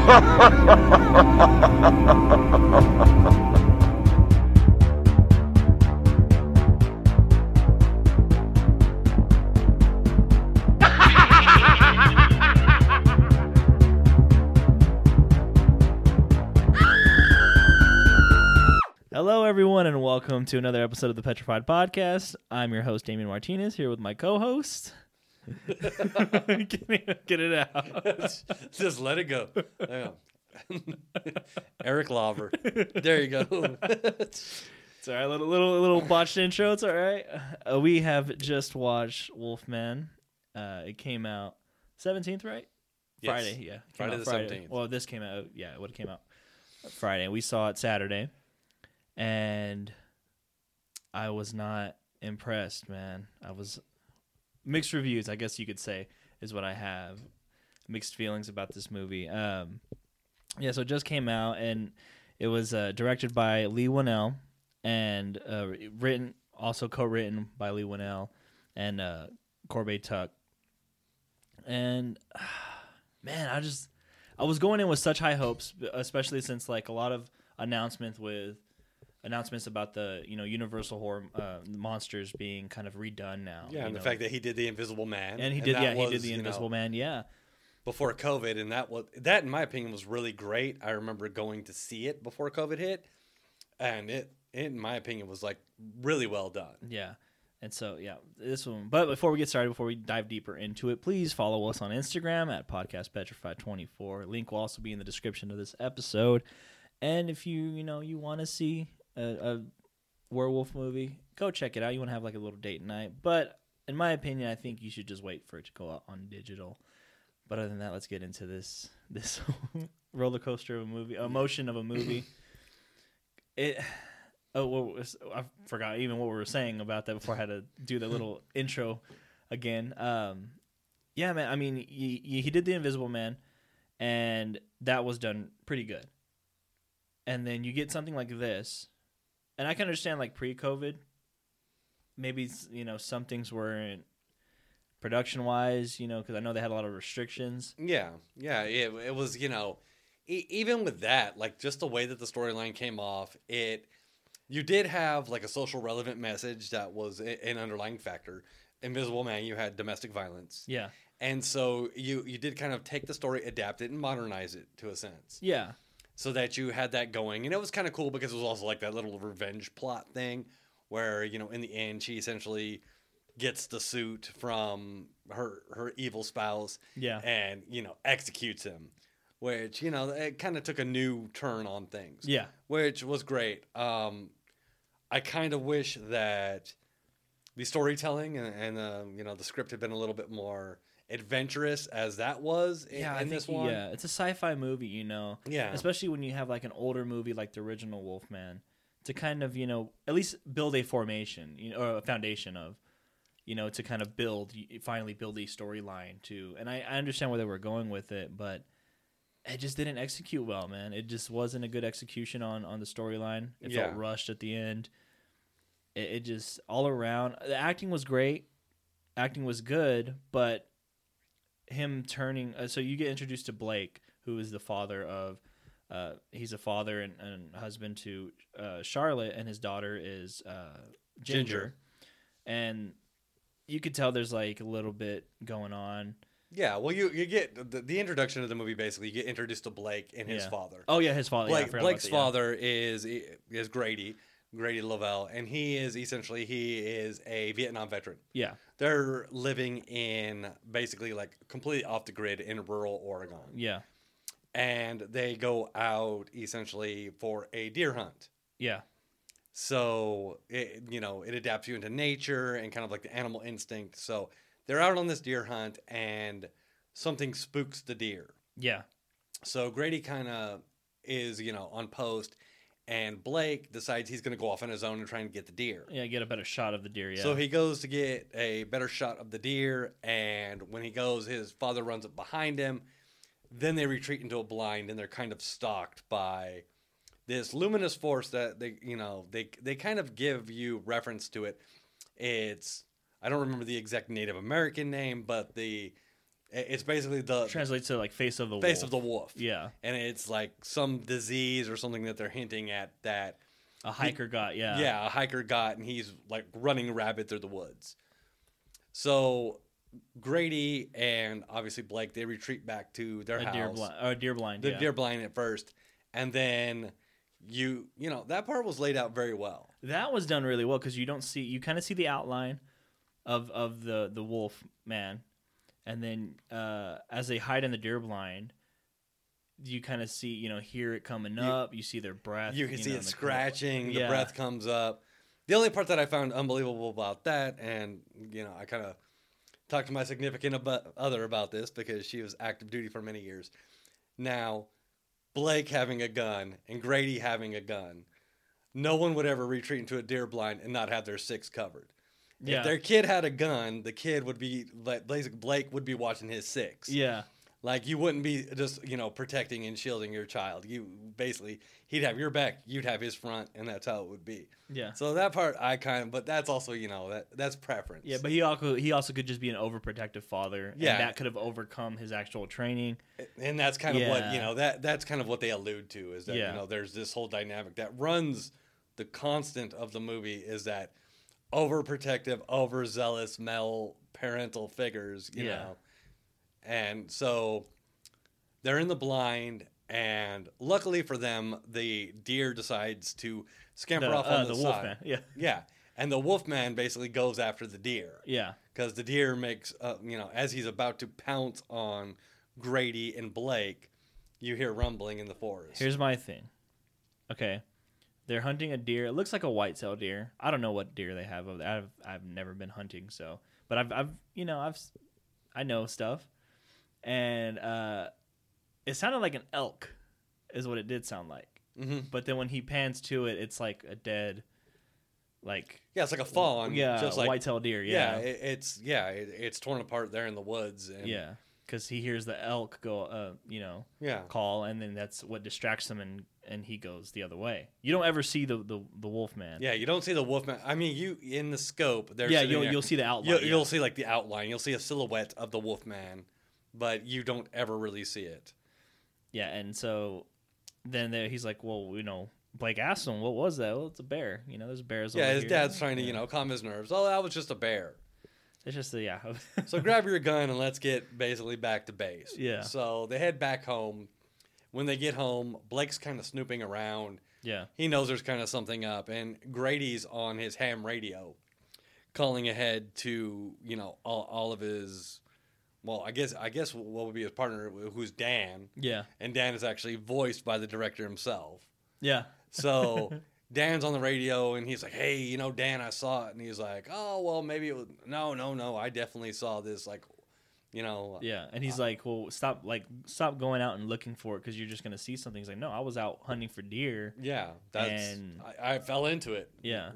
Hello, everyone, and welcome to another episode of the Petrified Podcast. I'm your host, Damian Martinez, here with my co-host. Get it out. Just let it go. Eric Lauber. There you go. It's all right. Little botched intro. It's all right. We have just watched Wolfman. It came out 17th, right? Yes. Friday, yeah. Friday the 17th. Well, this came out, yeah, it would have came out Friday. We saw it Saturday, and I was not impressed, man. I was mixed reviews, I guess you could say, is what I have. Mixed feelings about this movie. Yeah, so it just came out, and it was directed by Leigh Whannell, and co-written by Leigh Whannell and Corbett Tuck. And man, I was going in with such high hopes, especially since like a lot of announcements about the Universal horror monsters being kind of redone now. Yeah, and the fact that he did The Invisible Man, and he did The Invisible Man, yeah, before COVID, and that in my opinion was really great. I remember going to see it before COVID hit, and it in my opinion was like really well done. Yeah. And so, yeah, this one. But before we get started, before we dive deeper into it, please follow us on Instagram at podcastpetrified24. Link will also be in the description of this episode. And if you want to see a werewolf movie, go check it out. You want to have like a little date night. But in my opinion, I think you should just wait for it to go out on digital. But other than that, let's get into this roller coaster of a movie, emotion of a movie. I forgot even what we were saying about that before I had to do the little intro again. Yeah, man. I mean, he did The Invisible Man, and that was done pretty good. And then you get something like this, and I can understand like pre-COVID, maybe some things weren't production-wise, because I know they had a lot of restrictions. Yeah. It was even with that, like just the way that the storyline came off, you did have like a social relevant message that was an underlying factor. Invisible Man, you had domestic violence. Yeah. And so you did kind of take the story, adapt it, and modernize it to a sense. Yeah. So that you had that going. And it was kind of cool because it was also like that little revenge plot thing where, in the end, she essentially gets the suit from her evil spouse. Yeah. And, executes him. Which, it kind of took a new turn on things. Yeah. Which was great. I kind of wish that the storytelling and the script had been a little bit more adventurous as that was in this one. Yeah, it's a sci-fi movie, Yeah. Especially when you have like an older movie like the original Wolfman to kind of, at least build a formation, or a foundation of, to kind of finally build a storyline too. And I understand where they were going with it, but it just didn't execute well, man. It just wasn't a good execution on the storyline. It felt rushed at the end. It just, all around, the acting was great. Acting was good, but him turning... so you get introduced to Blake, who is the father of... he's a father and husband to Charlotte, and his daughter is Ginger. And you could tell there's like a little bit going on. Yeah, well, you get the introduction of the movie. Basically, you get introduced to Blake and his father. Oh yeah, his father. Blake's father is Grady Lavelle, and he is a Vietnam veteran. Yeah, they're living in basically like completely off the grid in rural Oregon. Yeah, and they go out essentially for a deer hunt. Yeah. So it adapts you into nature and kind of like the animal instinct. So they're out on this deer hunt, and something spooks the deer. Yeah. So Grady kind of is, on post, and Blake decides he's going to go off on his own and try and get the deer. Yeah, get a better shot of the deer, yeah. So he goes to get a better shot of the deer, and when he goes, his father runs up behind him. Then they retreat into a blind, and they're kind of stalked by this luminous force that they kind of give you reference to it. It's... I don't remember the exact Native American name, but the It's basically the translates to like face of the wolf. Yeah, and it's like some disease or something that they're hinting at that a hiker got. Yeah, yeah, a hiker got, and he's like running rabid through the woods. So Grady and obviously Blake, they retreat back to their house. Deer blind. The deer blind at first, and then you know that part was laid out very well. That was done really well because you kind of see the outline of the wolf man. And then as they hide in the deer blind, you kind of see, hear it coming up. You see their breath. You can see it scratching. The breath comes up. The only part that I found unbelievable about that, and, I kind of talked to my significant other about this because she was active duty for many years. Now, Blake having a gun and Grady having a gun, no one would ever retreat into a deer blind and not have their six covered. Yeah. If their kid had a gun, the kid would be like Blake would be watching his six. Yeah. Like you wouldn't be just, protecting and shielding your child. You basically he'd have your back, you'd have his front, and that's how it would be. Yeah. So that part but that's also, that's preference. Yeah, but he also could just be an overprotective father. Yeah. And that could have overcome his actual training. And that's kind of what, that's kind of what they allude to is that, there's this whole dynamic that runs the constant of the movie is that overprotective, overzealous male parental figures, you know. And so they're in the blind, and luckily for them, the deer decides to scamper off on the side. Wolfman, yeah. Yeah. And the wolfman basically goes after the deer. Yeah. Because the deer makes, as he's about to pounce on Grady and Blake, you hear rumbling in the forest. Here's my thing. Okay. They're hunting a deer. It looks like a white-tailed deer. I don't know what deer they have. I've never been hunting, so. But I know stuff. And it sounded like an elk is what it did sound like. Mm-hmm. But then when he pans to it, it's like a dead, like... Yeah, it's like a fawn. Yeah, just like white-tailed deer, yeah. It's torn apart there in the woods. And yeah, because he hears the elk go, call, and then that's what distracts him, and he goes the other way. You don't ever see the wolf man. Yeah, you don't see the wolf man. I mean, you in the scope. You'll see the outline. You'll see like the outline. You'll see a silhouette of the wolf man, but you don't ever really see it. Yeah, and so then he's like, well, Blake asked him, what was that? Well, it's a bear. There's bears over here. Yeah, his dad's trying to, calm his nerves. Oh, that was just a bear. It's just So grab your gun and let's get basically back to base. Yeah. So they head back home. When they get home, Blake's kind of snooping around. Yeah. He knows there's kind of something up, and Grady's on his ham radio, calling ahead to all of his. Well, I guess what would be his partner, who's Dan. Yeah. And Dan is actually voiced by the director himself. Yeah. So Dan's on the radio, and he's like, hey, Dan, I saw it. And he's like, oh, well, maybe it was... No, I definitely saw this, Yeah, and he's like, well, stop going out and looking for it because you're just going to see something. He's like, no, I was out hunting for deer. Yeah, I fell into it. Yeah.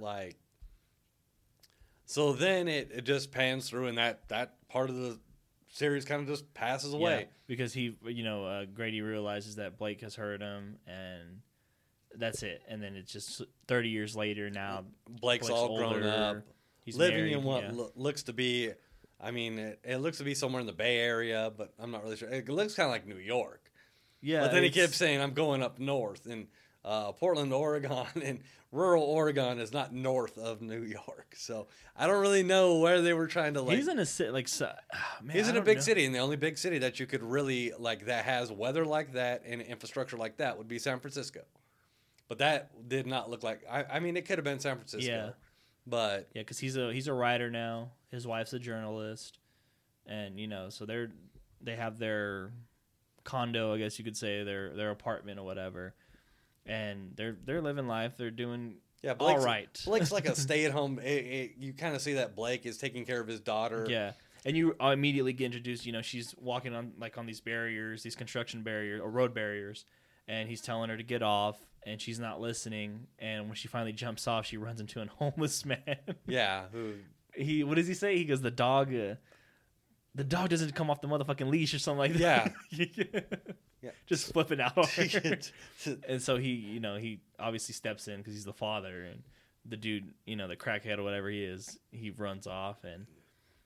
So then it just pans through, and that part of the series kind of just passes away. Yeah, because Grady realizes that Blake has hurt him, and that's it. And then it's just 30 years later now. Blake's all grown up. He's living married, in what looks to be, it looks to be somewhere in the Bay Area, but I'm not really sure. It looks kind of like New York. Yeah. But then he kept saying, I'm going up north. And Portland, Oregon, and rural Oregon is not north of New York. So I don't really know where they were trying to He's in a city, he's in a big city, and the only big city that you could really, that has weather like that and infrastructure like that would be San Francisco. But that did not look like, it could have been San Francisco. Yeah. But yeah, because he's a writer now. His wife's a journalist, and so they have their condo, I guess you could say, their apartment or whatever, and they're living life. They're doing all right. Blake's like a stay-at-home. You kind of see that Blake is taking care of his daughter. Yeah, and you immediately get introduced. She's walking on these barriers, these construction barriers or road barriers, and he's telling her to get off. And she's not listening, and when she finally jumps off, she runs into a homeless man. Yeah. What does he say? He goes, the dog doesn't come off the motherfucking leash or something like that. Yeah. Just flipping out on her. And so he obviously steps in because he's the father, and the dude, the crackhead or whatever he is, he runs off, and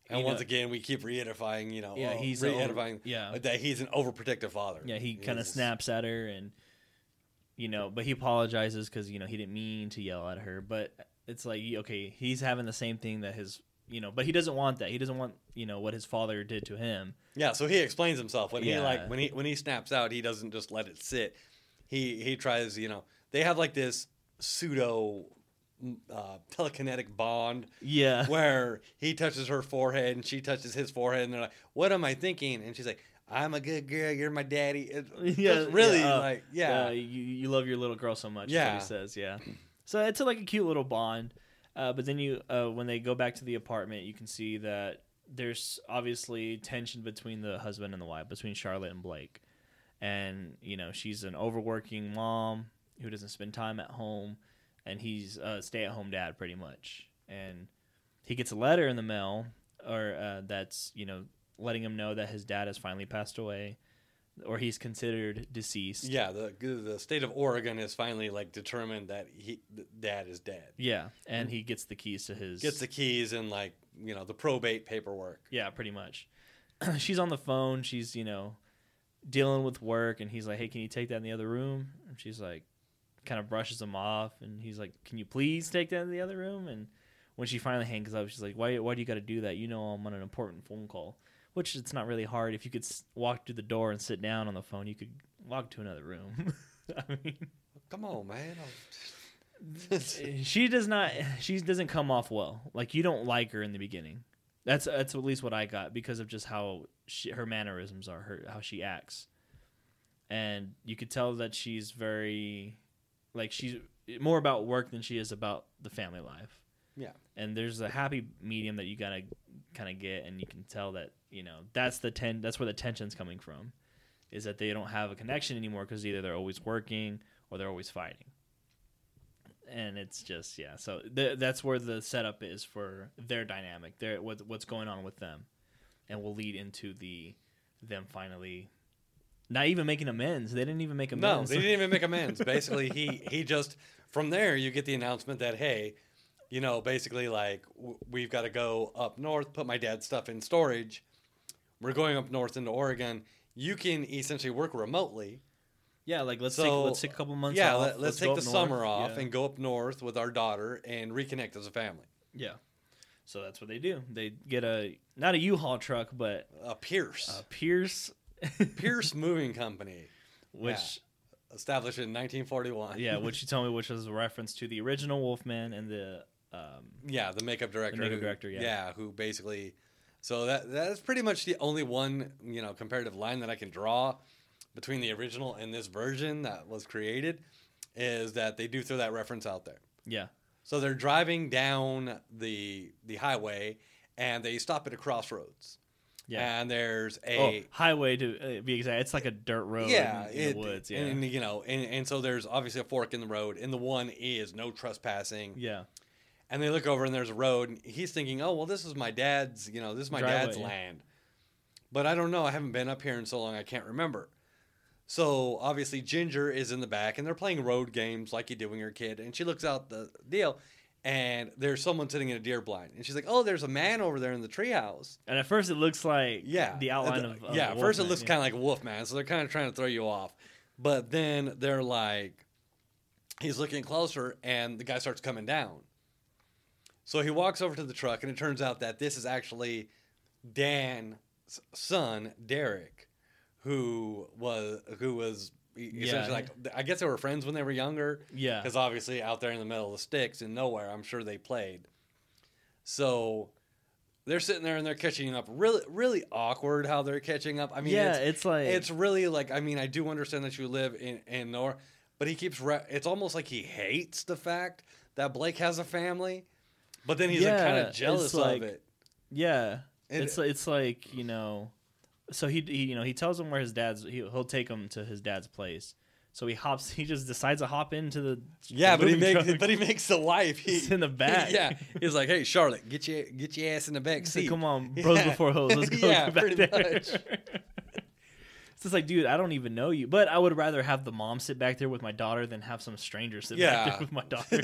And once again, we keep reiterifying, that he's an overprotective father. Yeah, he kind of snaps at her, and but he apologizes because he didn't mean to yell at her. But it's like, okay, he's having the same thing that his but he doesn't want that. He doesn't want what his father did to him. Yeah, so he explains himself when he snaps out. He doesn't just let it sit. He tries. They have like this pseudo telekinetic bond, where he touches her forehead and she touches his forehead, and they're like, "What am I thinking?" And she's like, "I'm a good girl. You're my daddy." You love your little girl so much. Yeah, is what he says. Yeah, so it's like a cute little bond. But then when they go back to the apartment, you can see that there's obviously tension between the husband and the wife, between Charlotte and Blake, and she's an overworking mom who doesn't spend time at home. And he's a stay-at-home dad, pretty much. And he gets a letter in the mail, or that's letting him know that his dad has finally passed away, or he's considered deceased. Yeah, the state of Oregon has finally determined that dad is dead. Yeah, and he gets the keys to his. Gets the keys and the probate paperwork. Yeah, pretty much. She's on the phone. She's dealing with work, and he's like, "Hey, can you take that in the other room?" And she's like, kind of brushes him off, and he's like, "Can you please take that in the other room?" And when she finally hangs up, she's like, why do you got to do that? I'm on an important phone call. Which it's not really hard. If you could walk through the door and sit down on the phone, you could walk to another room. I mean, come on, man. She doesn't come off well. Like, you don't like her in the beginning. That's at least what I got, because of just how her mannerisms are, how she acts. And you could tell that she's very... she's more about work than she is about the family life. Yeah. And there's a happy medium that you gotta kind of get, and you can tell that, that's where the tension's coming from, is that they don't have a connection anymore because either they're always working or they're always fighting. And it's just, so that's where the setup is for their dynamic, what's going on with them, and will lead into them finally... Not even making amends. They didn't even make amends. No, they didn't even make amends. Basically, he just... From there, you get the announcement that, hey, basically, we've got to go up north, put my dad's stuff in storage. We're going up north into Oregon. You can essentially work remotely. Yeah, let's take a couple months off. Yeah, let's take the summer off and go up north with our daughter and reconnect as a family. Yeah. So that's what they do. They get not a U-Haul truck, but... A Pierce. Pierce Moving Company, which established in 1941. Yeah, which you told me, which was a reference to the original Wolfman and the makeup director. Who basically, so that's pretty much the only one comparative line that I can draw between the original and this version that was created, is that they do throw that reference out there. Yeah. So they're driving down the highway, and they stop at a crossroads. Yeah, and there's a highway, to be exact. It's like a dirt road in the woods. Yeah, and so there's obviously a fork in the road, and the one is no trespassing. Yeah, and they look over, and there's a road, and he's thinking, "Oh, well, this is my dad's. This is my dad's land." But I don't know. I haven't been up here in so long, I can't remember. So obviously, Ginger is in the back, and they're playing road games like you do when you're a kid. And she looks out the deal. And there's someone sitting in a deer blind. And she's like, "Oh, there's a man over there in the treehouse." And at first it looks like the outline of at first it looks kind of like a Wolfman. So they're kind of trying to throw you off. But then they're like, he's looking closer, and the guy starts coming down. So he walks over to the truck, and it turns out that this is actually Dan's son, Derek, who was essentially I guess they were friends when they were younger. Yeah. Because obviously out there in the middle of the sticks and nowhere, I'm sure they played. So they're sitting there and they're catching up. Really, really awkward how they're catching up. I mean, it's really I mean, I do understand that you live in nowhere, but he keeps. It's almost like he hates the fact that Blake has a family, but then he's kind of jealous of it. Yeah. It's like, so he tells him where his dad's, he'll take him to his dad's place. So he just decides to hop into the but he makes the wife. He's in the back. He's like, "Hey, Charlotte, get your ass in the back seat." Come on, bros before hoes. Let's go. Pretty much. it's like, dude, I don't even know you. But I would rather have the mom sit back there with my daughter than have some stranger sit back there with my daughter.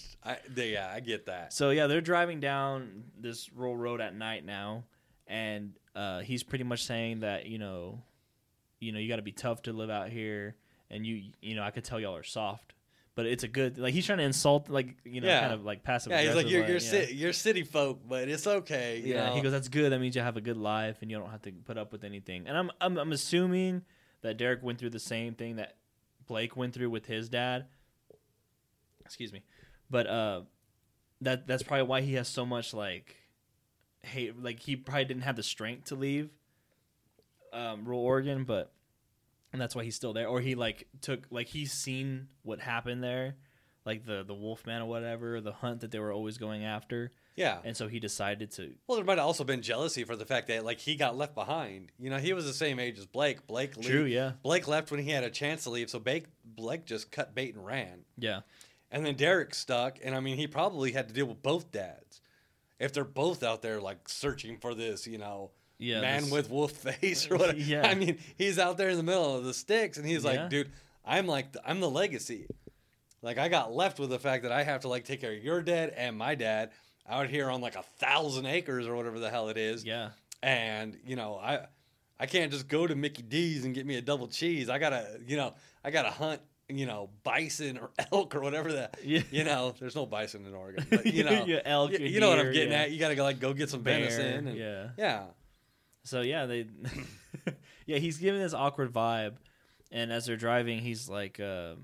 I get that. So, yeah, they're driving down this rural road at night now. And he's pretty much saying that, you got to be tough to live out here. And, I could tell y'all are soft. But it's a good, like, he's trying to insult, like, kind of like passive aggressive. Yeah, he's like, you're city folk, but it's okay. You know? He goes, that's good. That means you have a good life and you don't have to put up with anything. And I'm assuming that Derek went through the same thing that Blake went through with his dad. Excuse me. But that's probably why he has so much, like, hate. Like, he probably didn't have the strength to leave rural Oregon, and that's why he's still there. Or he, like, he's seen what happened there, like the Wolfman or whatever, the hunt that they were always going after. Yeah. And so he decided to... Well, there might have also been jealousy for the fact that, like, he got left behind. He was the same age as Blake. True, yeah. Blake left when he had a chance to leave, so Blake just cut bait and ran. Yeah. And then Derek stuck, and, I mean, he probably had to deal with both dads. If they're both out there, like, searching for this, man with wolf face or whatever. Yeah. I mean, he's out there in the middle of the sticks, and he's like, dude, I'm the legacy. Like, I got left with the fact that I have to, like, take care of your dad and my dad out here on, like, 1,000 acres or whatever the hell it is. Yeah. And, I can't just go to Mickey D's and get me a double cheese. I gotta hunt, bison or elk or whatever that, there's no bison in Oregon, but, elk, you know what I'm getting at. You gotta go get some venison. And, yeah. So, yeah, he's giving this awkward vibe. And as they're driving, he's like,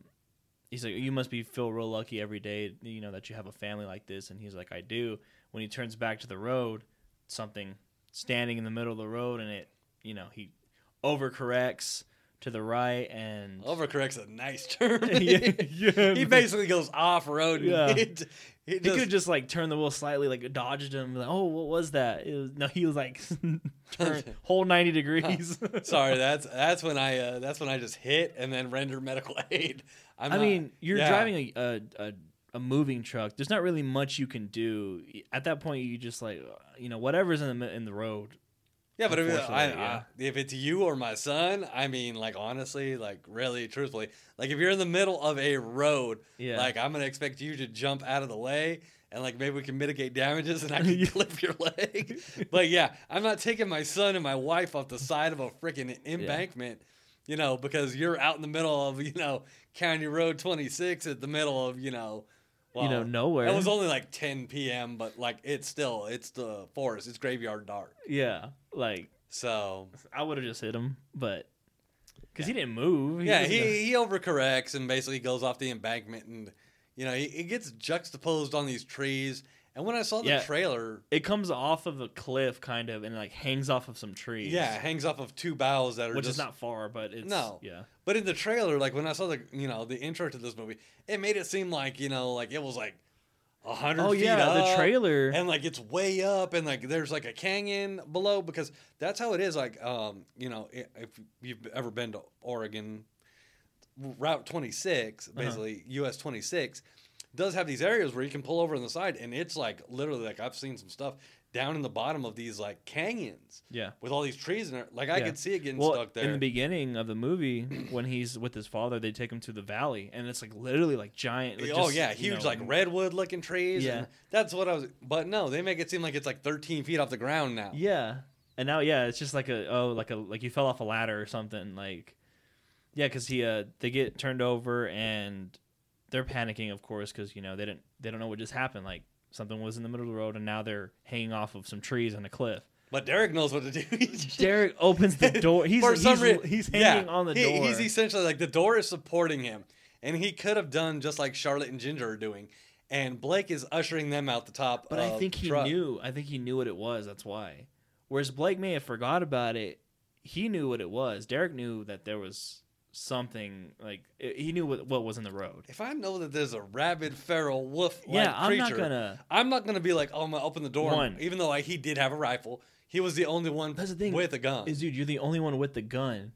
you must feel real lucky every day, that you have a family like this. And he's like, I do. When he turns back to the road, something standing in the middle of the road, and it, he overcorrects to the right, and overcorrect's a nice term. He basically goes off road. Yeah. He could have just, like, turned the wheel slightly, like, dodged him. Like, oh, what was that? He was like, whole 90 degrees. Sorry, that's when I just hit and then render medical aid. You're driving a moving truck. There's not really much you can do at that point. You just, like, whatever's in the road. Yeah, but if it's you or my son, like, honestly, like, really, truthfully, like, if you're in the middle of a road, like, I'm going to expect you to jump out of the way, and, like, maybe we can mitigate damages and I can clip your leg. But, yeah, I'm not taking my son and my wife off the side of a freaking embankment, because you're out in the middle of, County Road 26 at the middle of, nowhere. It was only like 10 p.m., but, like, it's the forest. It's graveyard dark. Yeah, like, so I would have just hit him, but because he didn't move. He overcorrects and basically goes off the embankment, and he gets juxtaposed on these trees. And when I saw the trailer, it comes off of a cliff kind of, and like hangs off of some trees. Yeah, it hangs off of two boughs that are which is not far, but it's yeah. But in the trailer, like when I saw the intro to this movie, it made it seem like like it was like 100 feet up. The trailer, and like it's way up, and like there's like a canyon below, because that's how it is. Like if you've ever been to Oregon, Route 26, basically US 26. Does have these areas where you can pull over on the side, and it's like literally, like, I've seen some stuff down in the bottom of these like canyons, with all these trees in it. Like I could see it getting stuck there. In the beginning of the movie, when he's with his father, they take him to the valley, and it's like literally like giant. Like, huge like redwood looking trees. Yeah, and that's what I was. But no, they make it seem like it's like 13 feet off the ground now. Yeah, and now it's just like like you fell off a ladder or something. Like because they get turned over and they're panicking, of course, because they don't know what just happened. Like something was in the middle of the road, and now they're hanging off of some trees on a cliff. But Derek knows what to do. Derek opens the door. He's hanging on the door. He's essentially like the door is supporting him, and he could have done just like Charlotte and Ginger are doing, and Blake is ushering them out the top. But I think he knew. I think he knew what it was. That's why. Whereas Blake may have forgot about it. He knew what it was. Derek knew that there was something, like he knew what was in the road. If I know that there's a rabid feral wolf creature, I'm not gonna be like, oh, I'm gonna open the door. Even though he did have a rifle, he was the only one with a gun. Dude, you're the only one with the gun.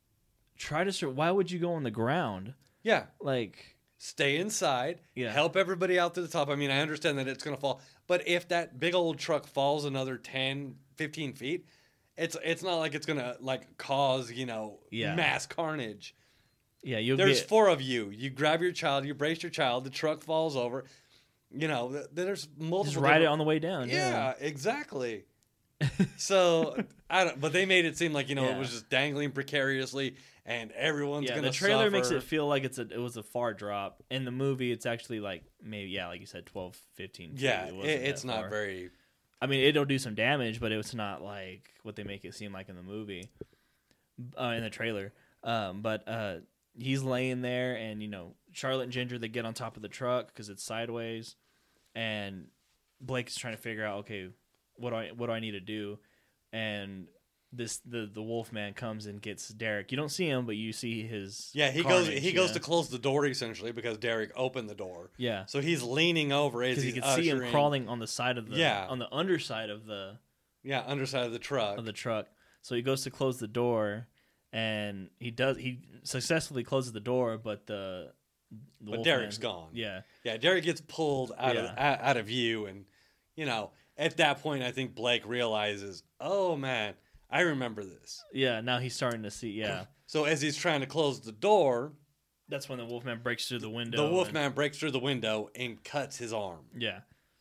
Try to why would you go on the ground? Yeah, like stay inside. Yeah, help everybody out to the top. I mean, I understand that it's gonna fall, but if that big old truck falls another 10, 15 feet, it's not like it's gonna like cause mass carnage. Yeah, there's 4 of you. You grab your child, you brace your child. The truck falls over. There's multiple. Just ride it on the way down. Yeah, exactly. So I don't. But they made it seem like it was just dangling precariously, and everyone's gonna. The trailer suffer. makes it feel like it was a far drop. In the movie, it's actually like maybe like you said, 12, 15 feet. Yeah, it's not very. I mean, it'll do some damage, but it's not like what they make it seem like in the movie, in the trailer. But he's laying there, and Charlotte and Ginger, they get on top of the truck because it's sideways, and Blake is trying to figure out, okay, what do I need to do? And the Wolfman comes and gets Derek. You don't see him, but you see his he goes to close the door essentially because Derek opened the door. Yeah. So he's leaning over as you can see him crawling on the side of on the underside of the underside of the truck. So he goes to close the door, and he successfully closes the door, but but Derek's gone. Yeah. Yeah, Derek gets pulled out of view, and at that point I think Blake realizes, "Oh man, I remember this." Yeah, now he's starting to see, yeah. So as he's trying to close the door, that's when the Wolfman breaks through the window. The Wolfman breaks through the window and cuts his arm. Yeah.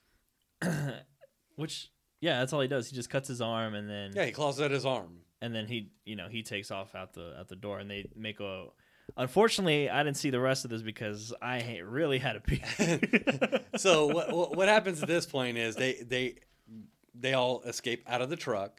Which, that's all he does. He just cuts his arm, and then he claws at his arm. And then he takes off out the door, and they make a. Unfortunately, I didn't see the rest of this because I really had to pee. So what happens at this point is they all escape out of the truck,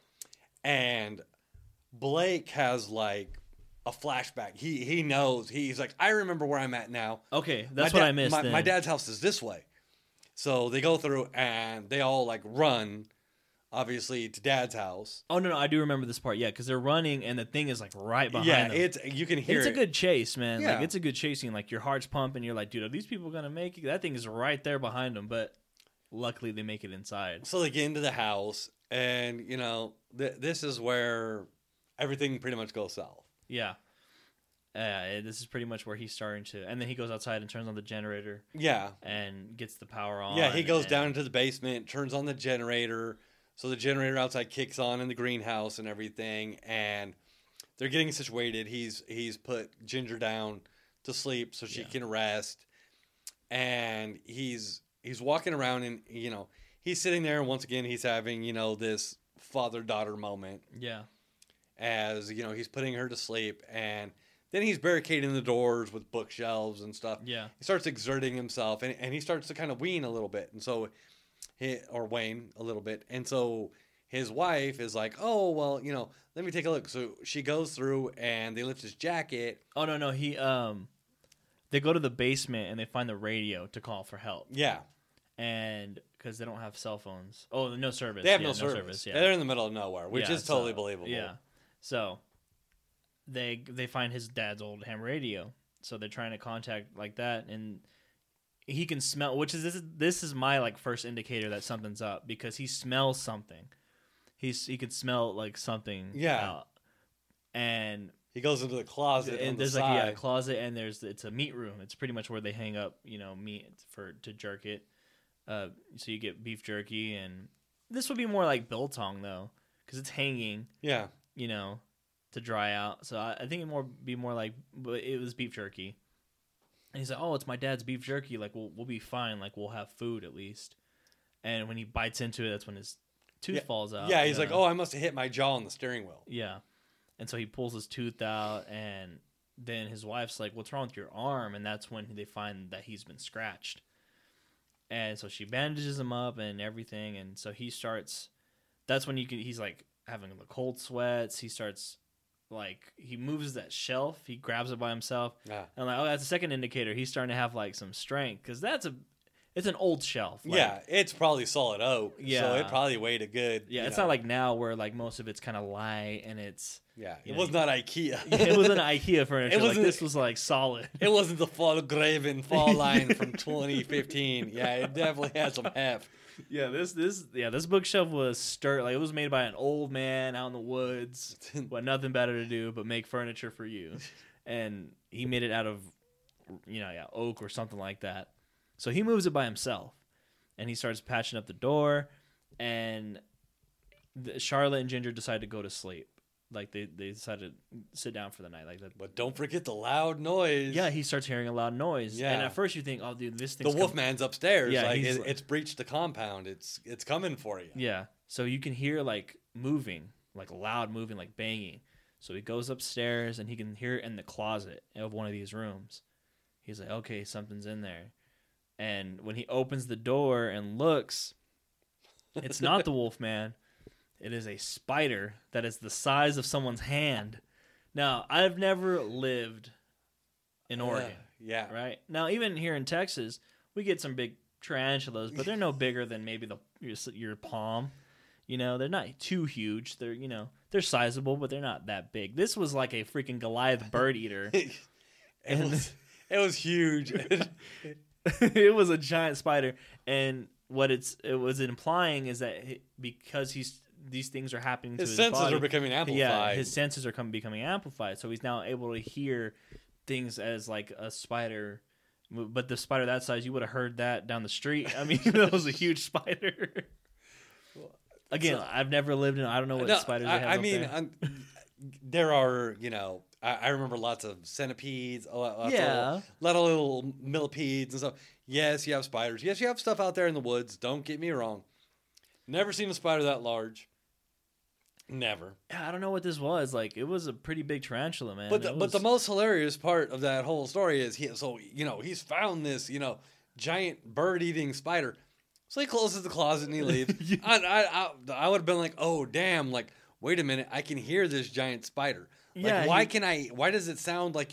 and Blake has like a flashback. He knows. He's like, I remember where I'm at now. Okay, that's what I missed. My dad's house is this way. So they go through and they all like run, obviously, to Dad's house. Oh no, I do remember this part. Yeah, because they're running and the thing is like right behind them. Yeah, you can hear it. It's a good chase, man. Yeah. Like it's a good chasing. Like your heart's pumping. You're like, dude, are these people gonna make it? That thing is right there behind them. But luckily, they make it inside. So they get into the house, and this is where everything pretty much goes south. Yeah. This is pretty much where he's starting to, and then he goes outside and turns on the generator. Yeah, and gets the power on. Yeah, he goes down into the basement, turns on the generator, so the generator outside kicks on in the greenhouse and everything, and they're getting situated. He's put Ginger down to sleep so she can rest, and he's walking around, and he's sitting there, and once again he's having this father-daughter moment. Yeah, as he's putting her to sleep, and then he's barricading the doors with bookshelves and stuff. Yeah. He starts exerting himself, and he starts to kind of wean a little bit. And so, wane a little bit. And so his wife is like, oh, well, let me take a look. So she goes through, and they lift his jacket. Oh, no. They go to the basement, and they find the radio to call for help. Yeah. And because they don't have cell phones. Oh, no service. They have no service. Yeah. They're in the middle of nowhere, which is totally believable. Yeah. So they find his dad's old ham radio, so they're trying to contact like that, and he can smell, which is this is my like first indicator that something's up, because he smells something. He can smell like something. Yeah. And he goes into the closet, and there's like a closet, and it's a meat room. It's pretty much where they hang up meat to jerk it. So you get beef jerky, and this would be more like biltong though, because it's hanging. Yeah. To dry out. So I think it'd be more like, but it was beef jerky. And he's like, oh, it's my dad's beef jerky. Like, we'll be fine. Like, we'll have food at least. And when he bites into it, that's when his tooth falls out. Yeah, he's like, oh, I must have hit my jaw on the steering wheel. Yeah. And so he pulls his tooth out, and then his wife's like, what's wrong with your arm? And that's when they find that he's been scratched. And so she bandages him up and everything. And so he starts, that's when he's like having the cold sweats. He starts, like, he moves that shelf, he grabs it by himself, and I'm like, oh, that's a second indicator he's starting to have like some strength, because it's an old shelf. Like, it's probably solid oak. Yeah, so it probably weighed a good. Yeah, it's not like now where like most of it's kind of light, and it's it was not IKEA. It wasn't IKEA furniture. This was like solid. It wasn't the Fall line from 2015. Yeah, it definitely had some heft. Yeah, this bookshelf was sturdy. Like, it was made by an old man out in the woods who had nothing better to do but make furniture for you, and he made it out of oak or something like that. So he moves it by himself, and he starts patching up the door, and Charlotte and Ginger decide to go to sleep. Like they decided to sit down for the night. Like that. But don't forget the loud noise. Yeah, he starts hearing a loud noise. Yeah. And at first you think, oh, dude, this thing. The Wolfman's upstairs. Yeah, like it's breached the compound. It's coming for you. Yeah. So you can hear like moving, like loud moving, like banging. So he goes upstairs and he can hear it in the closet of one of these rooms. He's like, okay, something's in there. And when he opens the door and looks, it's not the Wolfman. It is a spider that is the size of someone's hand. Now, I've never lived in Oregon. Yeah. Right? Now, even here in Texas, we get some big tarantulas, but they're no bigger than maybe your palm. You know, they're not too huge. They're, you know, they're sizable, but they're not that big. This was like a freaking Goliath bird eater. It was huge. It was a giant spider. And what it was implying is that because these things are happening to his senses body, are becoming amplified. Yeah, his senses are becoming amplified. So he's now able to hear things as like a spider. But the spider that size, you would have heard that down the street. I mean, that was a huge spider. Again, I've never lived in. I don't know what spiders they have. I mean, there are, you know, I remember lots of centipedes, a lot of little millipedes and stuff. Yes, you have spiders. Yes, you have stuff out there in the woods. Don't get me wrong. Never seen a spider that large. Never. I don't know what this was. Like, it was a pretty big tarantula, man. But the most hilarious part of that whole story is he's found this, you know, giant bird-eating spider. So he closes the closet and he leaves. I would have been like, oh, damn, like, wait a minute, I can hear this giant spider. Like, why does it sound like,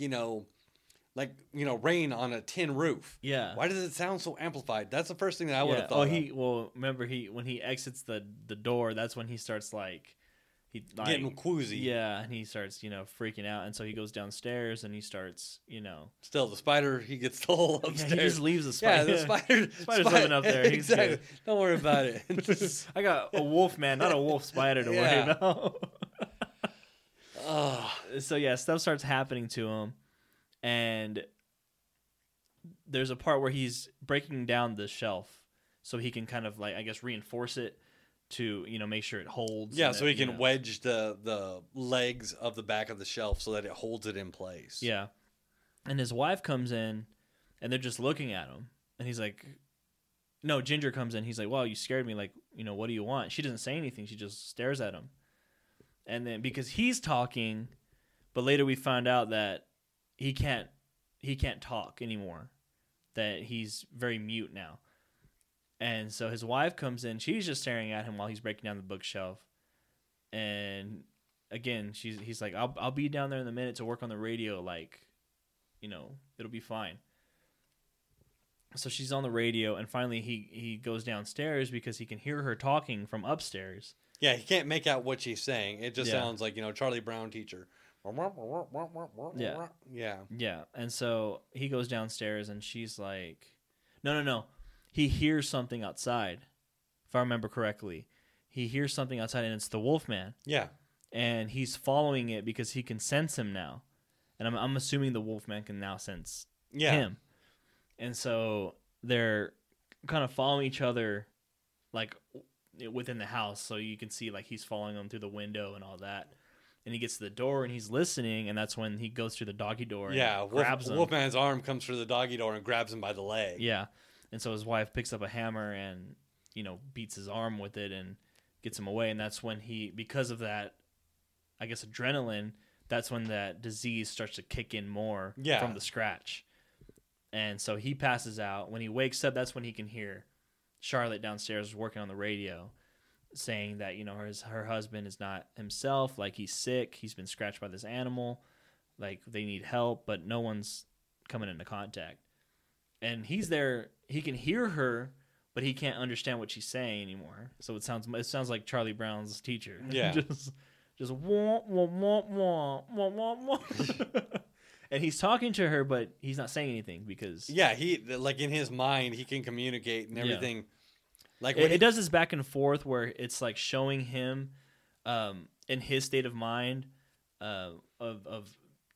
rain on a tin roof? Yeah. Why does it sound so amplified? That's the first thing that I would have thought. Remember when he exits the door, that's when he starts getting quoozy. Yeah, and he starts, freaking out. And so he goes downstairs and he starts, Still, the spider, he gets the whole upstairs. Yeah, he just leaves the spider. Yeah, the spider's living up there. Exactly. Don't worry about it. I got a wolf man, not a wolf spider to worry about. So, yeah, stuff starts happening to him. And there's a part where he's breaking down the shelf so he can kind of, reinforce it. To make sure it holds. Yeah, so he can wedge the legs of the back of the shelf so that it holds it in place. Yeah, and his wife comes in, and they're just looking at him, and he's like, "No." Ginger comes in. He's like, "Wow, you scared me. Like, what do you want?" She doesn't say anything. She just stares at him, and then because he's talking, but later we find out that he can't talk anymore. That he's very mute now. And so his wife comes in. She's just staring at him while he's breaking down the bookshelf. And again, he's like, "I'll be down there in a minute to work on the radio. Like, it'll be fine." So she's on the radio, and finally he goes downstairs because he can hear her talking from upstairs. Yeah, he can't make out what she's saying. It just sounds like Charlie Brown teacher. Yeah. And so he goes downstairs, and she's like, "No. He hears something outside, if I remember correctly. He hears something outside, and it's the Wolfman. Yeah. And he's following it because he can sense him now. And I'm assuming the Wolfman can now sense him. And so they're kind of following each other, like, within the house. So you can see, like, he's following them through the window and all that. And he gets to the door, and he's listening, and that's when he goes through the doggy door and grabs him. Wolfman's arm comes through the doggy door and grabs him by the leg. Yeah. And so his wife picks up a hammer and, beats his arm with it and gets him away. And that's when because of that, I guess, adrenaline, that's when that disease starts to kick in more from the scratch. And so he passes out. When he wakes up, that's when he can hear Charlotte downstairs working on the radio saying that, her husband is not himself. Like, he's sick. He's been scratched by this animal. Like, they need help, but no one's coming into contact. And he's there. He can hear her, but he can't understand what she's saying anymore. So it sounds like Charlie Brown's teacher. Yeah. just wah, wah, wah, wah, wah, wah, wah. And he's talking to her, but he's not saying anything because he in his mind he can communicate and everything. Yeah. Like it does this back and forth where it's like showing him in his state of mind of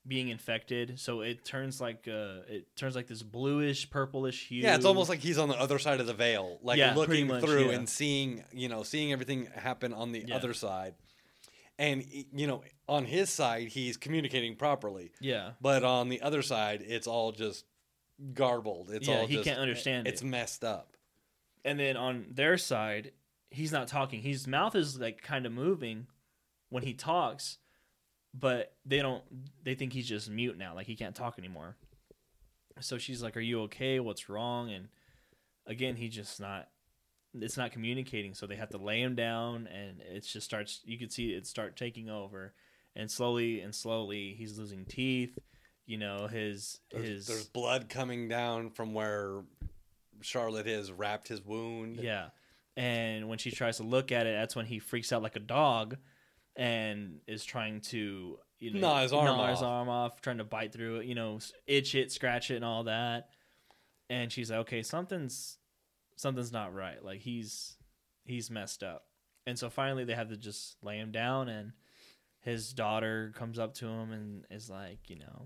being infected, so it turns like this bluish, purplish hue. Yeah, it's almost like he's on the other side of the veil, like looking much, through and seeing everything happen on the other side. And on his side, he's communicating properly. Yeah. But on the other side, it's all just garbled. It's all he can't understand. It's messed up. And then on their side, he's not talking. His mouth is like kind of moving when he talks. But they think he's just mute now, like he can't talk anymore. So she's like, "Are you okay? What's wrong?" And again, it's not communicating. So they have to lay him down, and it just starts, you can see it start taking over. And slowly, he's losing teeth. There's blood coming down from where Charlotte has wrapped his wound. Yeah. And when she tries to look at it, that's when he freaks out like a dog. And is trying to gnaw his arm off, trying to bite through it, itch it, scratch it, and all that. And she's like, okay, something's not right. Like he's messed up. And so finally they have to just lay him down, and his daughter comes up to him and is like,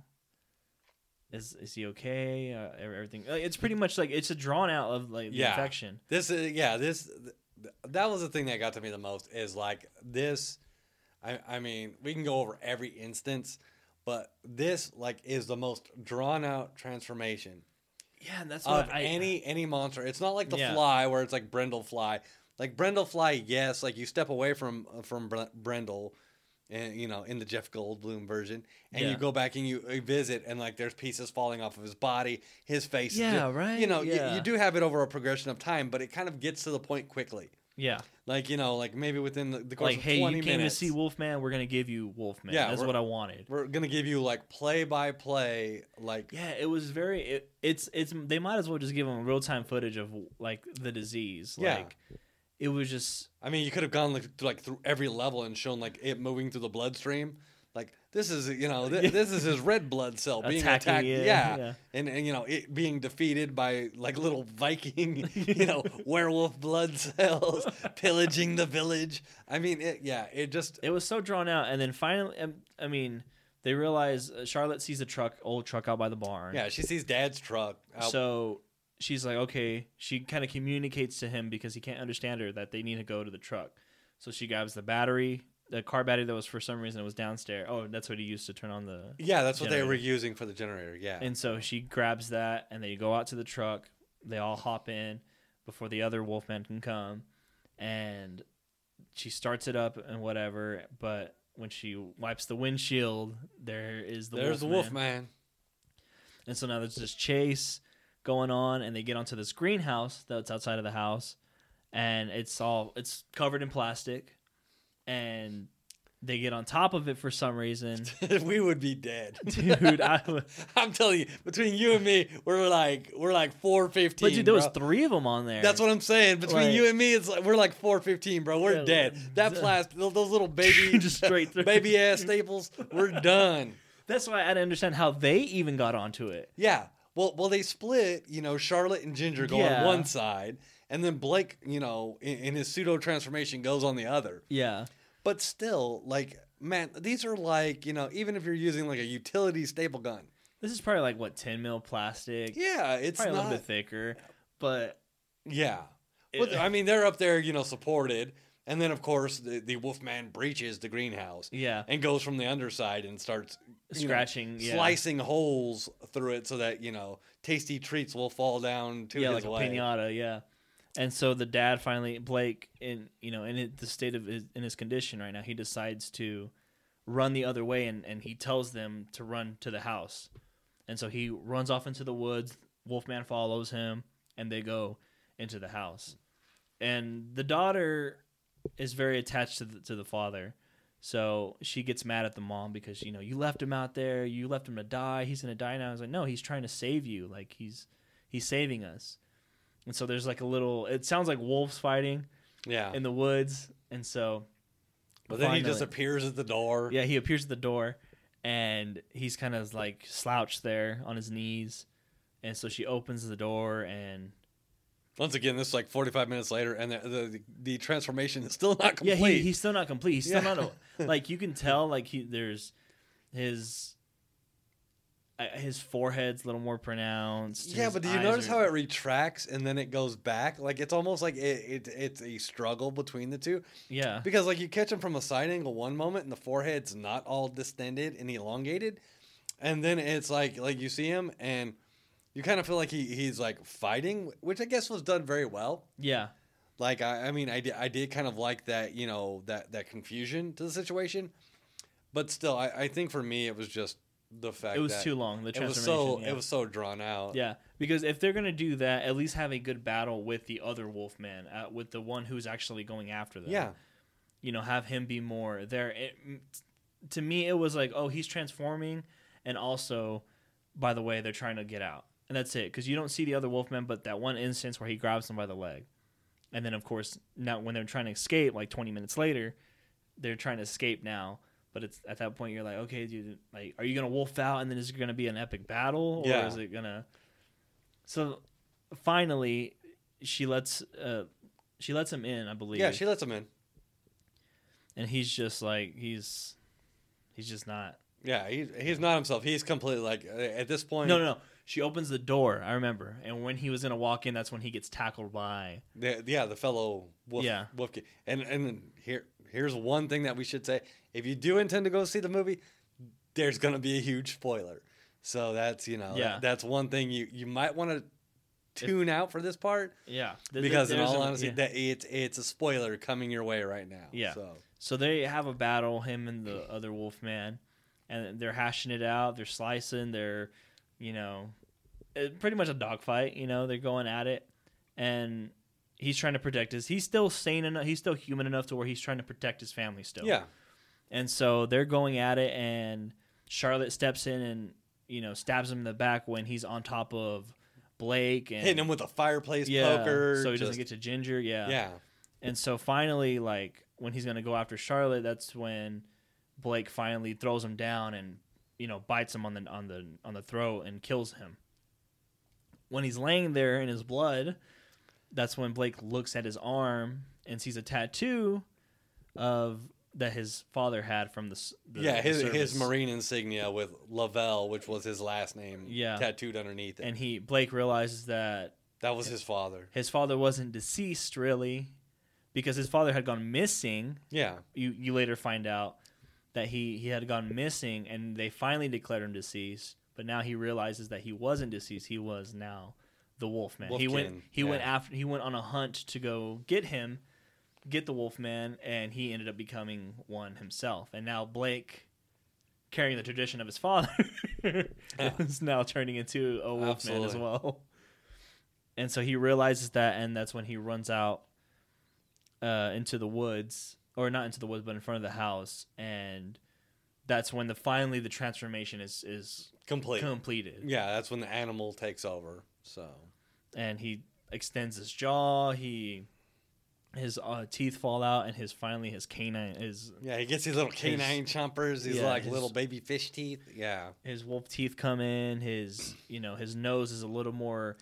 is he okay? Everything. It's pretty much like it's a drawn out of like the infection. That was the thing that got to me the most is like this. I mean, we can go over every instance, but this like is the most drawn out transformation. Yeah, and that's what any monster. It's not like the Fly where it's like Brendel Fly. Like Brendel Fly, yes, like you step away from Brendel, and in the Jeff Goldblum version, and you go back and you visit, and like there's pieces falling off of his body, his face. Yeah, right. You do have it over a progression of time, but it kind of gets to the point quickly. Yeah. Like, like maybe within the course of 20 minutes. Hey, you came to see Wolfman, we're going to give you Wolfman. Yeah, that's what I wanted. We're going to give you like play-by-play, like... Yeah, it was very... They might as well just give him real-time footage of like the disease. Like, it was just... I mean, you could have gone like through every level and shown like it moving through the bloodstream. Like, this is, this is his red blood cell being attacked. Yeah. And it being defeated by like little Viking, werewolf blood cells pillaging the village. I mean, it was so drawn out. And then finally, I mean, they realize Charlotte sees old truck out by the barn. Yeah, she sees Dad's truck. So she's like, okay, she kind of communicates to him because he can't understand her that they need to go to the truck. So she grabs the car battery that was for some reason it was downstairs. Oh, that's what he used to turn on the that's what they were using for the generator. Yeah. And so she grabs that, and they go out to the truck. They all hop in before the other Wolfman can come, and she starts it up and whatever. But when she wipes the windshield, there's the Wolfman. And so now there's this chase going on, and they get onto this greenhouse that's outside of the house, and it's covered in plastic. And they get on top of it for some reason. We would be dead, dude. I'm telling you, between you and me, we're like 415. But dude, there was 3 of them on there. That's what I'm saying. Between you and me, it's like we're like 415, bro. We're dead. That plastic, those little baby, just straight through, baby ass staples. We're done. That's why I didn't understand how they even got onto it. Yeah. Well, they split. Charlotte and Ginger go on one side, and then Blake, in his pseudo transformation, goes on the other. Yeah. But still, like, man, these are like, even if you're using like a utility staple gun. This is probably like, what, 10 mil plastic? Yeah, it's probably a little bit thicker, but... Yeah. I mean, they're up there, supported. And then, of course, the Wolfman breaches the greenhouse. Yeah. And goes from the underside and starts... scratching, slicing holes through it so that, tasty treats will fall down to his way. Yeah, like a piñata, yeah. And so the dad finally, Blake, in the state of his condition right now, he decides to run the other way, and he tells them to run to the house. And so he runs off into the woods. Wolfman follows him, and they go into the house. And the daughter is very attached to the father. So she gets mad at the mom because, you left him out there. You left him to die. He's going to die now. I was like, no, he's trying to save you. Like, he's saving us. And so there's like it sounds like wolves fighting in the woods. And so. But then he just appears at the door. Yeah, he appears at the door, and he's kind of like slouched there on his knees. And so she opens the door, and. Once again, this is like 45 minutes later, and the transformation is still not complete. Yeah, he's still not complete. He's still not like, you can tell like there's his his forehead's a little more pronounced. Yeah, but do you notice how it retracts and then it goes back? Like, it's almost like it's a struggle between the two. Yeah. Because, like, you catch him from a side angle one moment and the forehead's not all distended and elongated. And then it's like you see him and you kind of feel like he's, like, fighting, which I guess was done very well. Yeah. Like, I mean, I did kind of like that, you know, that confusion to the situation. But still, I think for me it was just the fact that it was too long. The transformation, it was so drawn out. Yeah, because if they're gonna do that, at least have a good battle with the other Wolfman, with the one who's actually going after them. Yeah, you know, have him be more there. To me, it was like, oh, he's transforming, and also, by the way, they're trying to get out, and that's it. Because you don't see the other Wolfman, but that one instance where he grabs them by the leg, and then of course now when they're trying to escape, like 20 minutes later, they're trying to escape now. But it's at that point you're like, okay, dude, like, are you gonna wolf out and then is it gonna be an epic battle, or is it gonna? So finally, she lets him in, I believe. Yeah, she lets him in, and he's just like he's just not. Yeah, he's not himself. He's completely like at this point. No. She opens the door. I remember, and when he was gonna walk in, that's when he gets tackled by the fellow wolf. Yeah, wolf. And here's one thing that we should say. If you do intend to go see the movie, there's going to be a huge spoiler. So that's, that's one thing you might want to tune out for this part. Yeah. Because in all honesty, it's a spoiler coming your way right now. Yeah. So they have a battle, him and the other Wolfman, and they're hashing it out. They're slicing. They're, pretty much a dogfight. They're going at it. And he's trying to protect he's still sane enough. He's still human enough to where he's trying to protect his family still. Yeah. And so they're going at it, and Charlotte steps in and, stabs him in the back when he's on top of Blake. And hitting him with a fireplace poker. So he doesn't get to Ginger. Yeah. Yeah. And so finally, like, when he's going to go after Charlotte, that's when Blake finally throws him down and, bites him on the throat and kills him. When he's laying there in his blood, that's when Blake looks at his arm and sees a tattoo that his father had from his Marine insignia with Lavelle, which was his last name, tattooed underneath it. And Blake realizes that was his father. His father wasn't deceased, really, because his father had gone missing. Yeah. You later find out that he had gone missing, and they finally declared him deceased. But now he realizes that he wasn't deceased. He was now the Wolfman. He went on a hunt to go get the Wolfman, and he ended up becoming one himself. And now Blake, carrying the tradition of his father, is now turning into a Wolfman as well. And so he realizes that, and that's when he runs out into the woods, or not into the woods, but in front of the house. And that's when finally the transformation is completed. Yeah, that's when the animal takes over. So, and he extends his jaw. His teeth fall out, and his canine is... Yeah, he gets these little canine chompers, these little baby fish teeth. Yeah. His wolf teeth come in. His nose is a little more,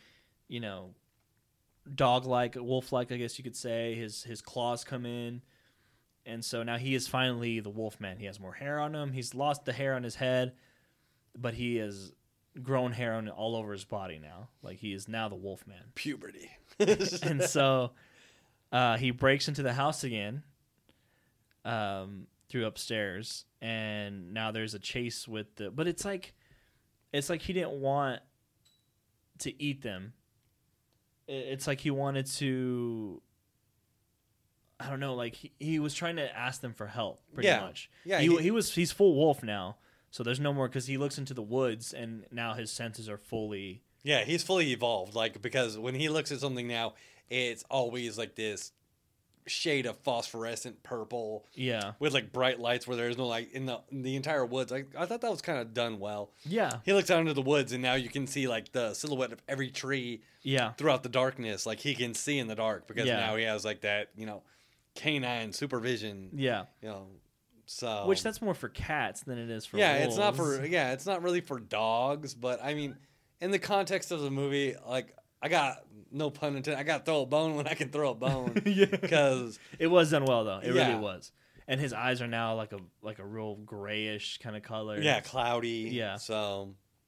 dog-like, wolf-like, I guess you could say. His claws come in. And so now he is finally the Wolfman. He has more hair on him. He's lost the hair on his head, but he has grown hair on all over his body now. Like, he is now the Wolfman. Puberty. And so... he breaks into the house again through upstairs, and now there's a chase with but it's like he didn't want to eat them. It's like he wanted to, I don't know, like he was trying to ask them for help pretty much. Yeah, he's full wolf now, so there's no more, because he looks into the woods and now his senses are fully... Yeah, he's fully evolved, like, because when he looks at something now, it's always like this shade of phosphorescent purple. Yeah. With like bright lights where there's no light in the entire woods. I thought that was kind of done well. Yeah. He looks out into the woods and now you can see like the silhouette of every tree. Yeah. Throughout the darkness. Like he can see in the dark because now he has like that, canine supervision. Yeah. So. Which that's more for cats than it is for wolves. It's not really for dogs, but I mean, in the context of the movie, like I got, no pun intended, I got to throw a bone when I can throw a bone. Yeah. Because it was done well, though. It really was. And his eyes are now like a real grayish kind of color. Yeah, cloudy. Yeah. So.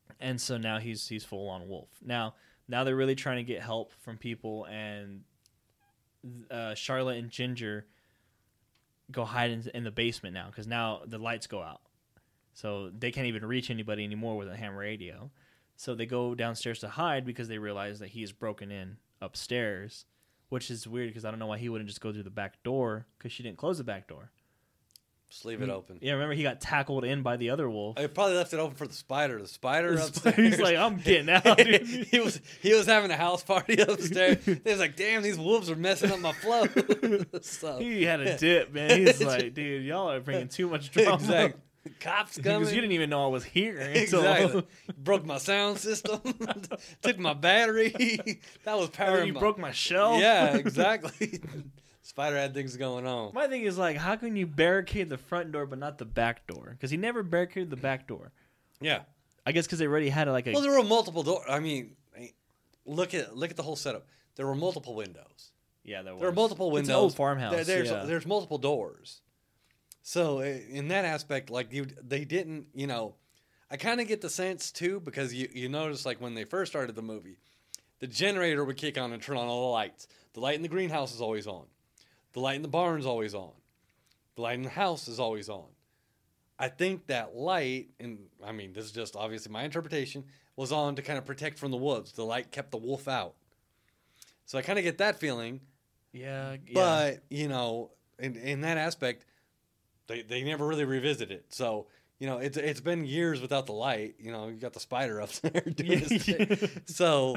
And so now he's full on wolf. Now they're really trying to get help from people, and Charlotte and Ginger go hide in the basement now because now the lights go out, so they can't even reach anybody anymore with a ham radio. So they go downstairs to hide because they realize that he's broken in upstairs, which is weird because I don't know why he wouldn't just go through the back door because she didn't close the back door. Just leave it open. Yeah, remember he got tackled in by the other wolf. I probably left it open for the spider. The spider upstairs. He's like, I'm getting out, dude. he was having a house party upstairs. He was like, damn, these wolves are messing up my flow. So, he had a dip, man. He's like, dude, y'all are bringing too much drama. Exactly. Cops coming. Because you didn't even know I was here. Exactly. Broke my sound system. Took my battery. That was powering. You broke my shelf. Yeah, exactly. Spider had things going on. My thing is like, how can you barricade the front door but not the back door? Because he never barricaded the back door. Yeah, I guess because they already had like a. Well, there were multiple doors. I mean, look at the whole setup. There were multiple windows. Yeah, there were multiple windows. It's an old farmhouse. There's multiple doors. So in that aspect, like they didn't, I kind of get the sense too because you notice like when they first started the movie, the generator would kick on and turn on all the lights. The light in the greenhouse is always on. The light in the barn's always on. The light in the house is always on. I think that light, and I mean, this is just obviously my interpretation, was on to kind of protect from the wolves. The light kept the wolf out. So I kind of get that feeling. Yeah. But, in that aspect, they never really revisited it. So, it's been years without the light. You got the spider up there doing his thing. So,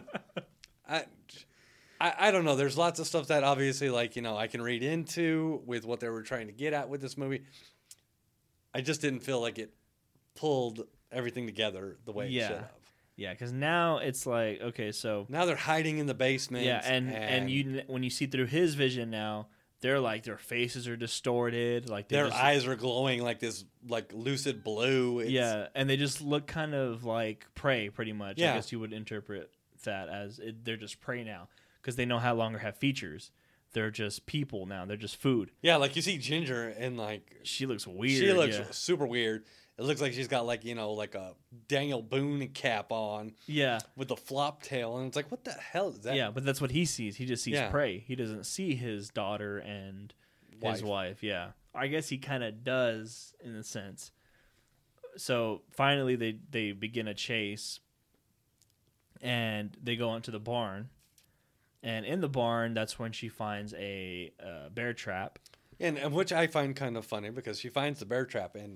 I don't know. There's lots of stuff that obviously, I can read into with what they were trying to get at with this movie. I just didn't feel like it pulled everything together the way it should have. Yeah, because now it's like, okay, so... Now they're hiding in the basement. Yeah, and you when you see through his vision now, they're like, their faces are distorted. Like their eyes are glowing like this, like lucid blue. And they just look kind of like prey, pretty much. Yeah. I guess you would interpret that as they're just prey now. Because they no longer have features. They're just people now. They're just food. Yeah, like you see Ginger and like... She looks weird. She looks super weird. It looks like she's got like a Daniel Boone cap on. Yeah. With the flop tail. And it's like, what the hell is that? Yeah, but that's what he sees. He just sees prey. He doesn't see his daughter and his wife. Yeah. I guess he kind of does in a sense. So finally they begin a chase. And they go into the barn. And in the barn, that's when she finds a bear trap. And which I find kind of funny because she finds the bear trap and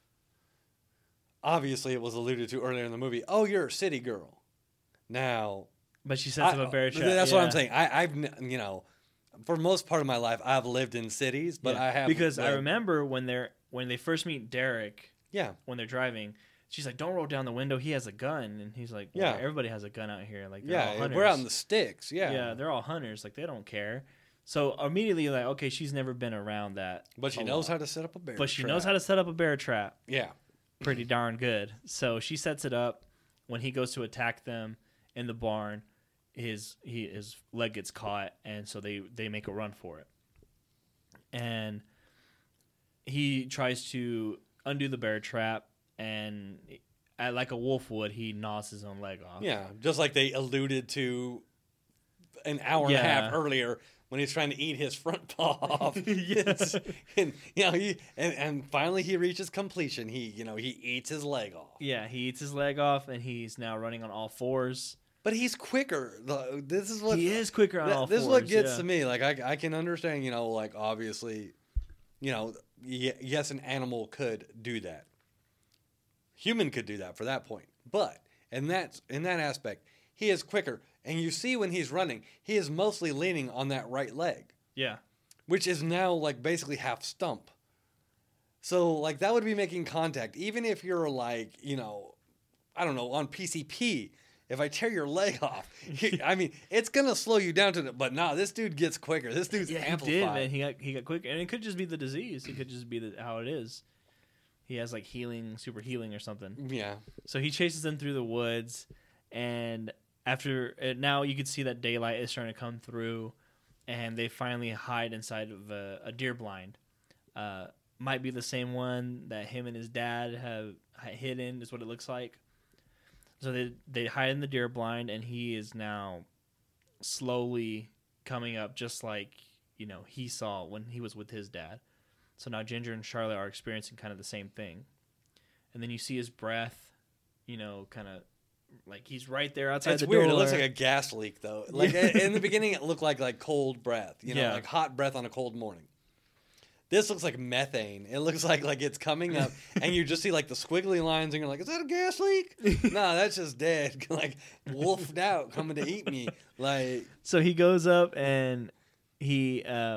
obviously it was alluded to earlier in the movie. Oh, you're a city girl. Now. But she sets up a bear trap. That's what I'm saying. I've for most part of my life, I've lived in cities, but I have. Because I remember when they first meet Derek. Yeah. When they're driving. She's like, don't roll down the window. He has a gun. And he's like, well, everybody has a gun out here. Like, they're all hunters. We're out in the sticks. Yeah. Yeah, they're all hunters. Like, they don't care. So immediately, like, okay, she's never been around that. But she knows how to set up a bear trap. But she knows how to set up a bear trap. Yeah. Pretty darn good. So she sets it up. When he goes to attack them in the barn, his leg gets caught. And so they make a run for it. And he tries to undo the bear trap. And like a wolf would, he gnaws his own leg off. Yeah, just like they alluded to an hour and a half earlier when he's trying to eat his front paw off. Yes. And finally he reaches completion. He eats his leg off. Yeah, he eats his leg off, and he's now running on all fours. But he's quicker. This is what he is quicker on all fours. This is what gets to me. Like I can understand. Like obviously, yes, an animal could do that. Human could do that for that point. But in that aspect, he is quicker. And you see when he's running, he is mostly leaning on that right leg. Yeah. Which is now like basically half stump. So like that would be making contact. Even if you're like, I don't know, on PCP, if I tear your leg off, I mean, it's going to slow you down to it. But nah, this dude gets quicker. This dude's amplified. He did, man. He got quicker. And it could just be the disease. It could just be how it is. He has like super healing or something. Yeah. So he chases them through the woods, and after now you can see that daylight is starting to come through, and they finally hide inside of a deer blind. Might be the same one that him and his dad have hidden, is what it looks like. So they hide in the deer blind, and he is now slowly coming up, just like he saw when he was with his dad. So now Ginger and Charlotte are experiencing kind of the same thing, and then you see his breath, kind of like he's right there outside the door. It's weird. It looks like a gas leak, though. Like in the beginning, it looked like cold breath, like hot breath on a cold morning. This looks like methane. It looks like it's coming up, and you just see like the squiggly lines, and you're like, "Is that a gas leak?" No, that's just dead, like wolfed out, coming to eat me. Like, so he goes up and he. I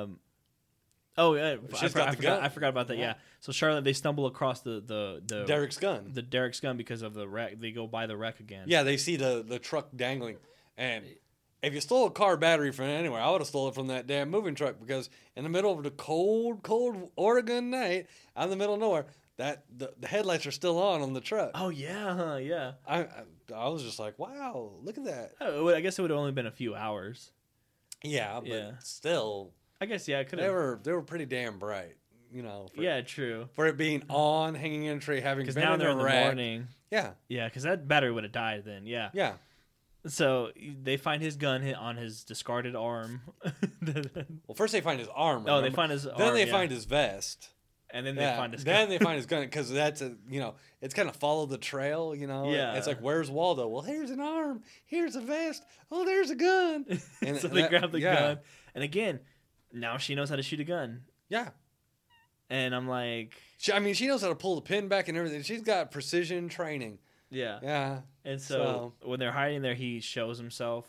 forgot about that. Yeah. So Charlotte, they stumble across the Derek's gun. The Derek's gun because of the wreck. They go by the wreck again. Yeah, they see the truck dangling, and if you stole a car battery from anywhere, I would have stole it from that damn moving truck, because in the middle of the cold Oregon night, out in the middle of nowhere, that the headlights are still on the truck. Oh yeah, yeah. I was just like, wow, look at that. Oh, I guess it would have only been a few hours. Yeah, but still. I guess it could have. They were pretty damn bright, true. For it being on, hanging in a tree, having been now they're in the morning. Yeah, yeah, because that battery would have died then. Yeah, yeah. So they find his gun on his discarded arm. Well, first they find his arm. Remember? Oh, they find his arm. Then they find his vest. And then they find his gun. Then they find his gun, because that's it's kind of follow the trail, Yeah. It's like, where's Waldo? Well, here's an arm. Here's a vest. Oh, there's a gun. And so they grab the gun. And again, now she knows how to shoot a gun. Yeah. And I'm like... She knows how to pull the pin back and everything. She's got precision training. Yeah. Yeah. And so when they're hiding there, he shows himself.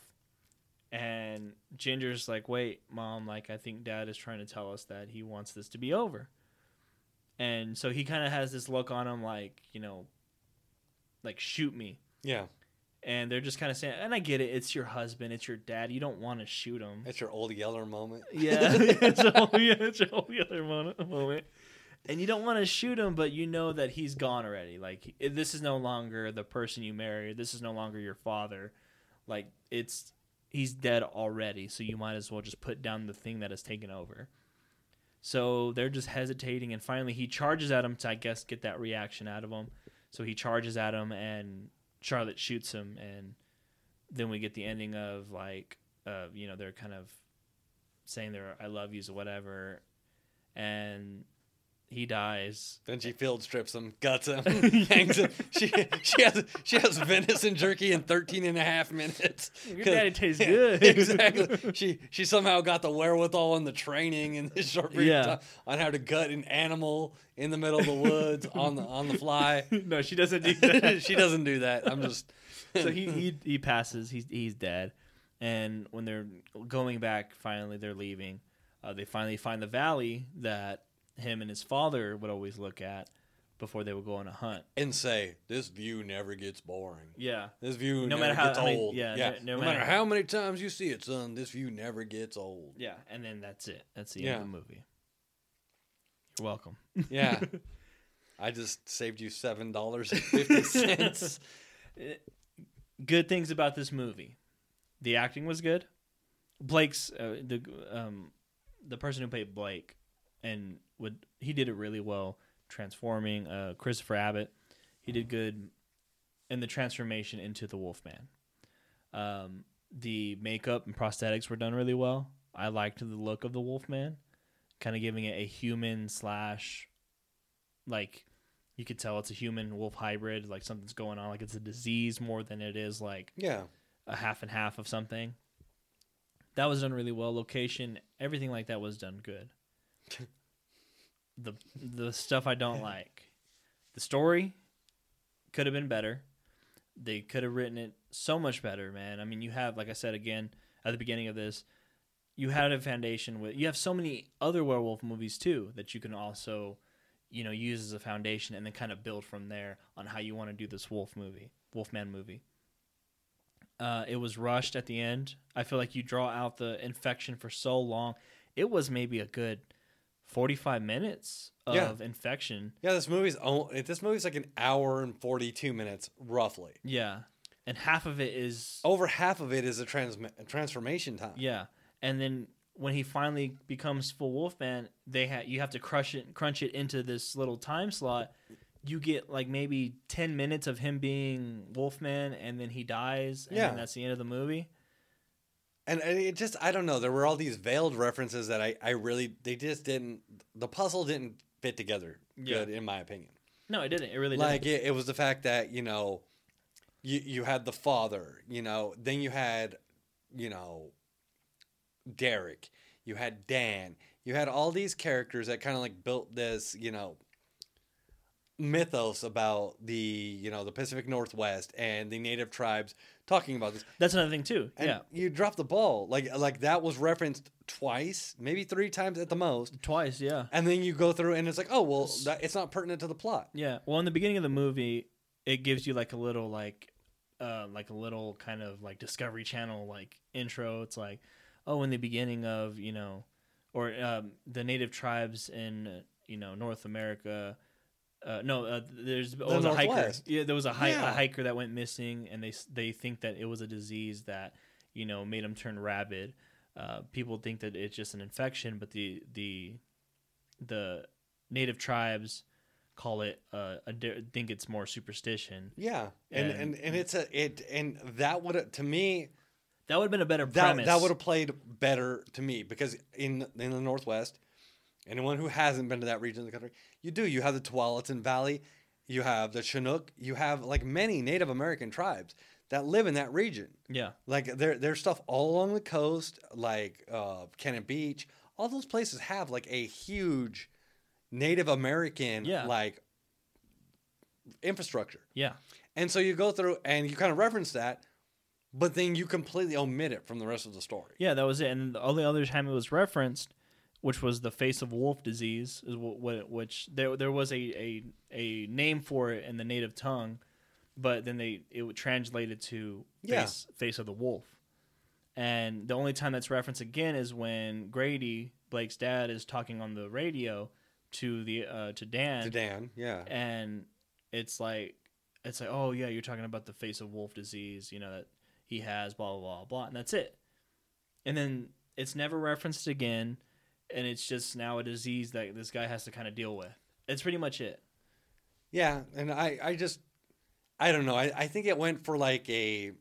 And Ginger's like, wait, Mom, like, I think Dad is trying to tell us that he wants this to be over. And so he kind of has this look on him like, like, shoot me. Yeah. And they're just kind of saying, and I get it, it's your husband, it's your dad, you don't want to shoot him. It's your old Yeller moment. Yeah, it's your old Yeller moment. And you don't want to shoot him, but you know that he's gone already. Like, this is no longer the person you married. This is no longer your father. Like, he's dead already, so you might as well just put down the thing that has taken over. So they're just hesitating, and finally he charges at him to, I guess, get that reaction out of him. So he charges at him, and Charlotte shoots him, and then we get the ending of, like, they're kind of saying their I love yous or whatever, and he dies. Then she field strips him, guts him, hangs him. She has venison jerky in 13 and a half minutes. Your daddy tastes good. Exactly. She somehow got the wherewithal and the training in this short period of time on how to gut an animal in the middle of the woods on the fly. No, she doesn't do that. She doesn't do that. I'm just. So he passes. He's dead, and when they're going back, finally they're leaving. They finally find the valley that him and his father would always look at before they would go on a hunt and say, "This view never gets boring." Yeah, this view never gets old. No matter how many times you see it, son, this view never gets old. Yeah, and then that's it. That's the end of the movie. You're welcome. Yeah, I just saved you $7.50. Good things about this movie: the acting was good. Blake's the person who played Blake. And he did it really well, transforming Christopher Abbott. He did good in the transformation into the Wolfman. The makeup and prosthetics were done really well. I liked the look of the Wolfman, kind of giving it a human / like you could tell it's a human wolf hybrid, like something's going on, like it's a disease more than it is like a half and half of something. That was done really well. Location, everything like that was done good. The stuff I don't like. The story could have been better. They could have written it so much better, man. I mean, you have, like I said again at the beginning of this, you had a foundation you have so many other werewolf movies too that you can also, use as a foundation and then kind of build from there on how you want to do this Wolfman movie. It was rushed at the end. I feel like you draw out the infection for so long. It was maybe a good 45 minutes of infection. Yeah, this movie's like an hour and 42 minutes, roughly. Yeah, and half of it is... Over half of it is a transformation time. Yeah, and then when he finally becomes full Wolfman, you have to crunch it into this little time slot you get like maybe 10 minutes of him being Wolfman, and then he dies, and then that's the end of the movie. And it just, I don't know. There were all these veiled references that I really, they just didn't, the puzzle didn't fit together good, in my opinion. No, it didn't. It really didn't. Like, it was the fact that, you know, you had the father, you know, then you had, you know, Derek, you had Dan, you had all these characters that kind of like built this, you know, mythos about the, you know, the Pacific Northwest and the native tribes talking about this. That's another thing too. And you dropped the ball. Like that was referenced twice, maybe 3 times at the most. Twice, yeah. And then you go through and it's like, oh, well, it's not pertinent to the plot. Yeah. Well, in the beginning of the movie, it gives you like a little a little kind of like Discovery Channel like intro. It's like, oh, in the beginning of, you know, or the native tribes in, you know, North America. There was a hiker. Yeah, there was a hiker that went missing, and they think that it was a disease that, you know, made him turn rabid. People think that it's just an infection, but the native tribes call it think it's more superstition. Yeah, and that would, to me, that would have been a better premise. That would have played better to me, because in the Northwest, anyone who hasn't been to that region of the country, you have the Tualatin Valley, you have the Chinook, you have like many Native American tribes that live in that region. Yeah. Like there's stuff all along the coast, like Cannon Beach. All those places have like a huge Native American like infrastructure. Yeah. And so you go through and you kind of reference that, but then you completely omit it from the rest of the story. Yeah, that was it. And the only other time it was referenced, which was the face of wolf disease, is which there was a name for it in the native tongue, but then it translated to face of the wolf. And the only time that's referenced again is when Grady, Blake's dad, is talking on the radio to Dan. To Dan, yeah. And it's like, oh yeah, you're talking about the face of wolf disease, you know, that he has, blah blah blah blah, and that's it. And then it's never referenced again. And it's just now a disease that this guy has to kind of deal with. It's pretty much it. Yeah, and I don't know. I think it went for like a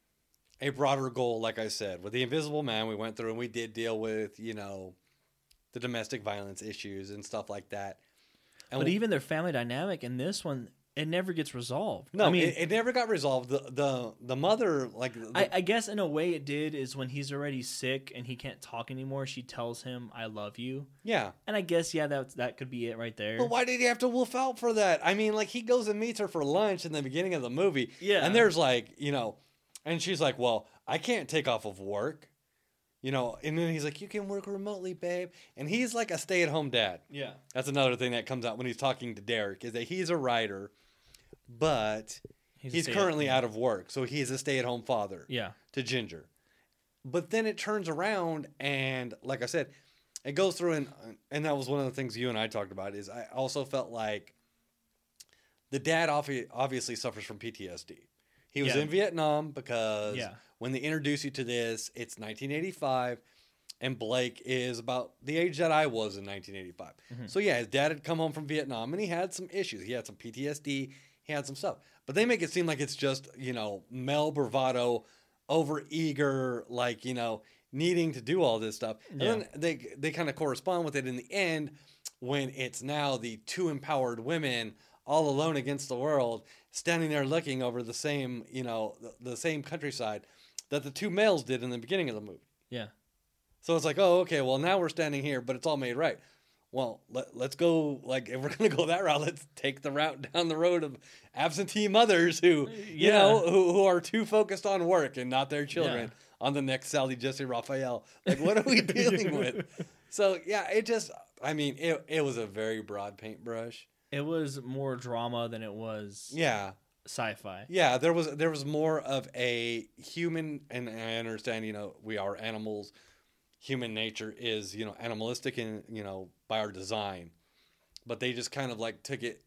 broader goal, like I said. With the Invisible Man, we went through and we did deal with, you know, the domestic violence issues and stuff like that. And but even their family dynamic in this one, it never gets resolved. No, I mean, it never got resolved. The mother, like... I guess in a way it did, is when he's already sick and he can't talk anymore, she tells him, I love you. Yeah. And I guess, that could be it right there. But why did he have to wolf out for that? I mean, like, he goes and meets her for lunch in the beginning of the movie. Yeah. And there's like, you know... And she's like, well, I can't take off of work. You know, and then he's like, you can work remotely, babe. And he's like a stay-at-home dad. Yeah. That's another thing that comes out when he's talking to Derek, is that he's a writer... But he's currently out of work, so he's a stay-at-home father to Ginger. But then it turns around, and like I said, it goes through, and that was one of the things you and I talked about, is I also felt like the dad obviously suffers from PTSD. He was in Vietnam because when they introduce you to this, it's 1985, and Blake is about the age that I was in 1985. Mm-hmm. So his dad had come home from Vietnam, and he had some issues. He had some PTSD. He had some stuff. But they make it seem like it's just, you know, male bravado, over-eager, like, you know, needing to do all this stuff. Yeah. And then they kind of correspond with it in the end when it's now the 2 empowered women all alone against the world, standing there looking over the same, you know, the same countryside that the 2 males did in the beginning of the movie. Yeah. So it's like, oh, okay, well, now we're standing here, but it's all made right. Well, let's go, like, if we're going to go that route, let's take the route down the road of absentee mothers who, you know, who are too focused on work and not their children on the next Sally Jesse Raphael. Like, what are we dealing with? So, it just, I mean, it was a very broad paintbrush. It was more drama than it was sci-fi. Yeah, there was more of a human, and I understand, you know, we are animals. Human nature is, you know, animalistic and, you know, by our design. But they just kind of like took it.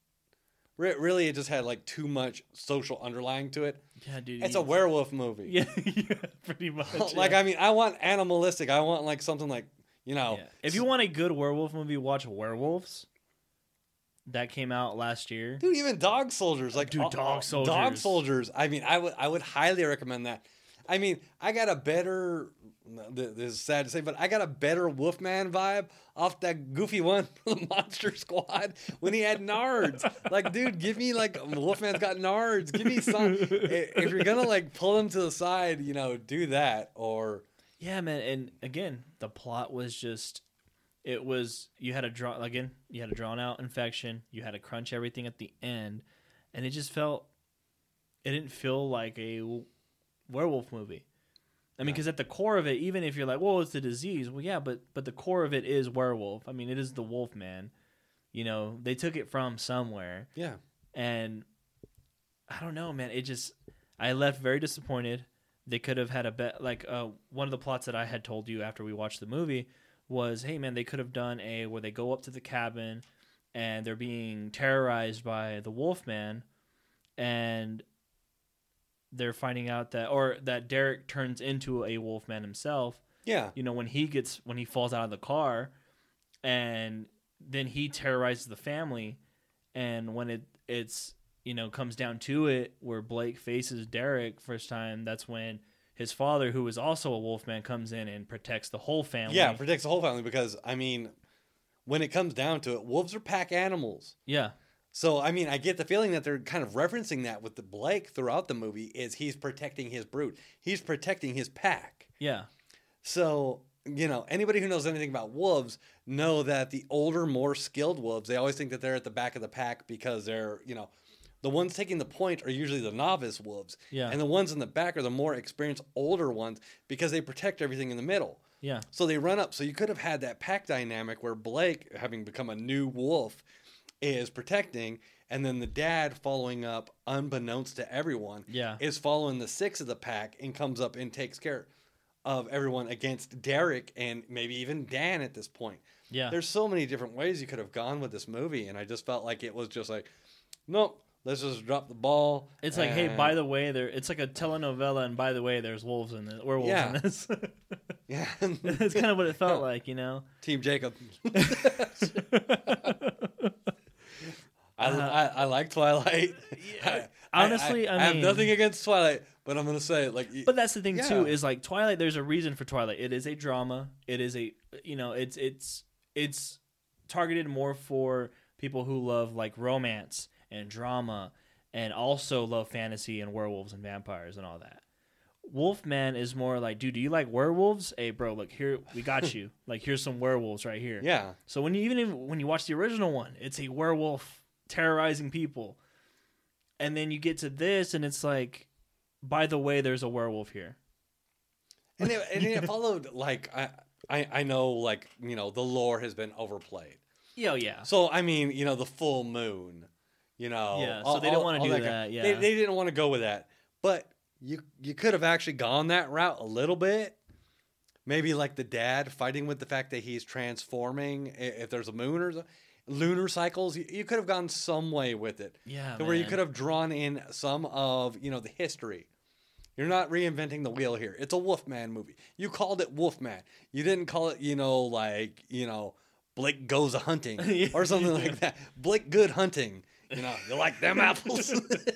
Really, it just had like too much social underlying to it. Yeah, dude. It's a werewolf movie. Yeah, pretty much. Like, I mean, I want animalistic. I want like something like, you know. Yeah. If you want a good werewolf movie, watch Werewolves. that came out last year. Dude, even Dog Soldiers, like Dude, Dog Soldiers. Dog Soldiers. I mean, I would highly recommend that. I mean, I got a better. This is sad to say, but I got a better Wolfman vibe off that goofy one from the Monster Squad when he had nards. Like, dude, give me like Wolfman's got nards. Give me some. If you're gonna like pull him to the side, you know, do that. Or yeah, man. And again, the plot was just. It was you had a drawn out infection. You had to crunch everything at the end, and it just felt. It didn't feel like a werewolf movie. I mean, because at the core of it, even if you're like, well, it's the disease. Well, yeah, but the core of it is werewolf. I mean, it is the wolf man. You know, they took it from somewhere. Yeah. And I don't know, man. I left very disappointed. They could have had one of the plots that I had told you after we watched the movie was, hey, man, they could have done where they go up to the cabin and they're being terrorized by the wolf man and they're finding out that Derek turns into a wolfman himself. Yeah. You know, when he falls out of the car and then he terrorizes the family. And when it's, you know, comes down to it where Blake faces Derek first time, that's when his father, who is also a wolfman, comes in and protects the whole family. Yeah, protects the whole family because, I mean, when it comes down to it, wolves are pack animals. Yeah. So, I mean, I get the feeling that they're kind of referencing that with the Blake throughout the movie is he's protecting his brood. He's protecting his pack. Yeah. So, you know, anybody who knows anything about wolves know that the older, more skilled wolves, they always think that they're at the back of the pack because they're, you know, the ones taking the point are usually the novice wolves. Yeah. And the ones in the back are the more experienced, older ones because they protect everything in the middle. Yeah. So they run up. So you could have had that pack dynamic where Blake, having become a new wolf, is protecting, and then the dad following up, unbeknownst to everyone, is following the six of the pack and comes up and takes care of everyone against Derek and maybe even Dan at this point. Yeah. There's so many different ways you could have gone with this movie, and I just felt like it was just like, nope, let's just drop the ball. It's like, hey, by the way, it's like a telenovela, and by the way, there's werewolves in this. Yeah. It's kind of what it felt like, you know? Team Jacob. I like Twilight. Yeah. Honestly, I mean, have nothing against Twilight, but I'm gonna say But that's the thing too is like Twilight. There's a reason for Twilight. It is a drama. It is it's targeted more for people who love like romance and drama, and also love fantasy and werewolves and vampires and all that. Wolfman is more like, dude, do you like werewolves? Hey, bro, look here, we got you. Like, here's some werewolves right here. Yeah. So when you watch the original one, it's a werewolf terrorizing people, and then you get to this, and it's like, by the way, there's a werewolf here. And it followed like I know, like, you know, the lore has been overplayed. Yeah. So I mean, you know, the full moon, you know. Yeah. So they don't want to do that. Yeah. They didn't want to go with that, but you could have actually gone that route a little bit. Maybe like the dad fighting with the fact that he's transforming. If there's a moon or lunar cycles, you could have gone some way with it. Yeah. Where you could have drawn in some of, you know, the history. You're not reinventing the wheel here. It's a Wolfman movie. You called it Wolfman. You didn't call it, you know, like, you know, Blake Goes a Hunting or something like that. Blake Good Hunting. You know, you like them apples?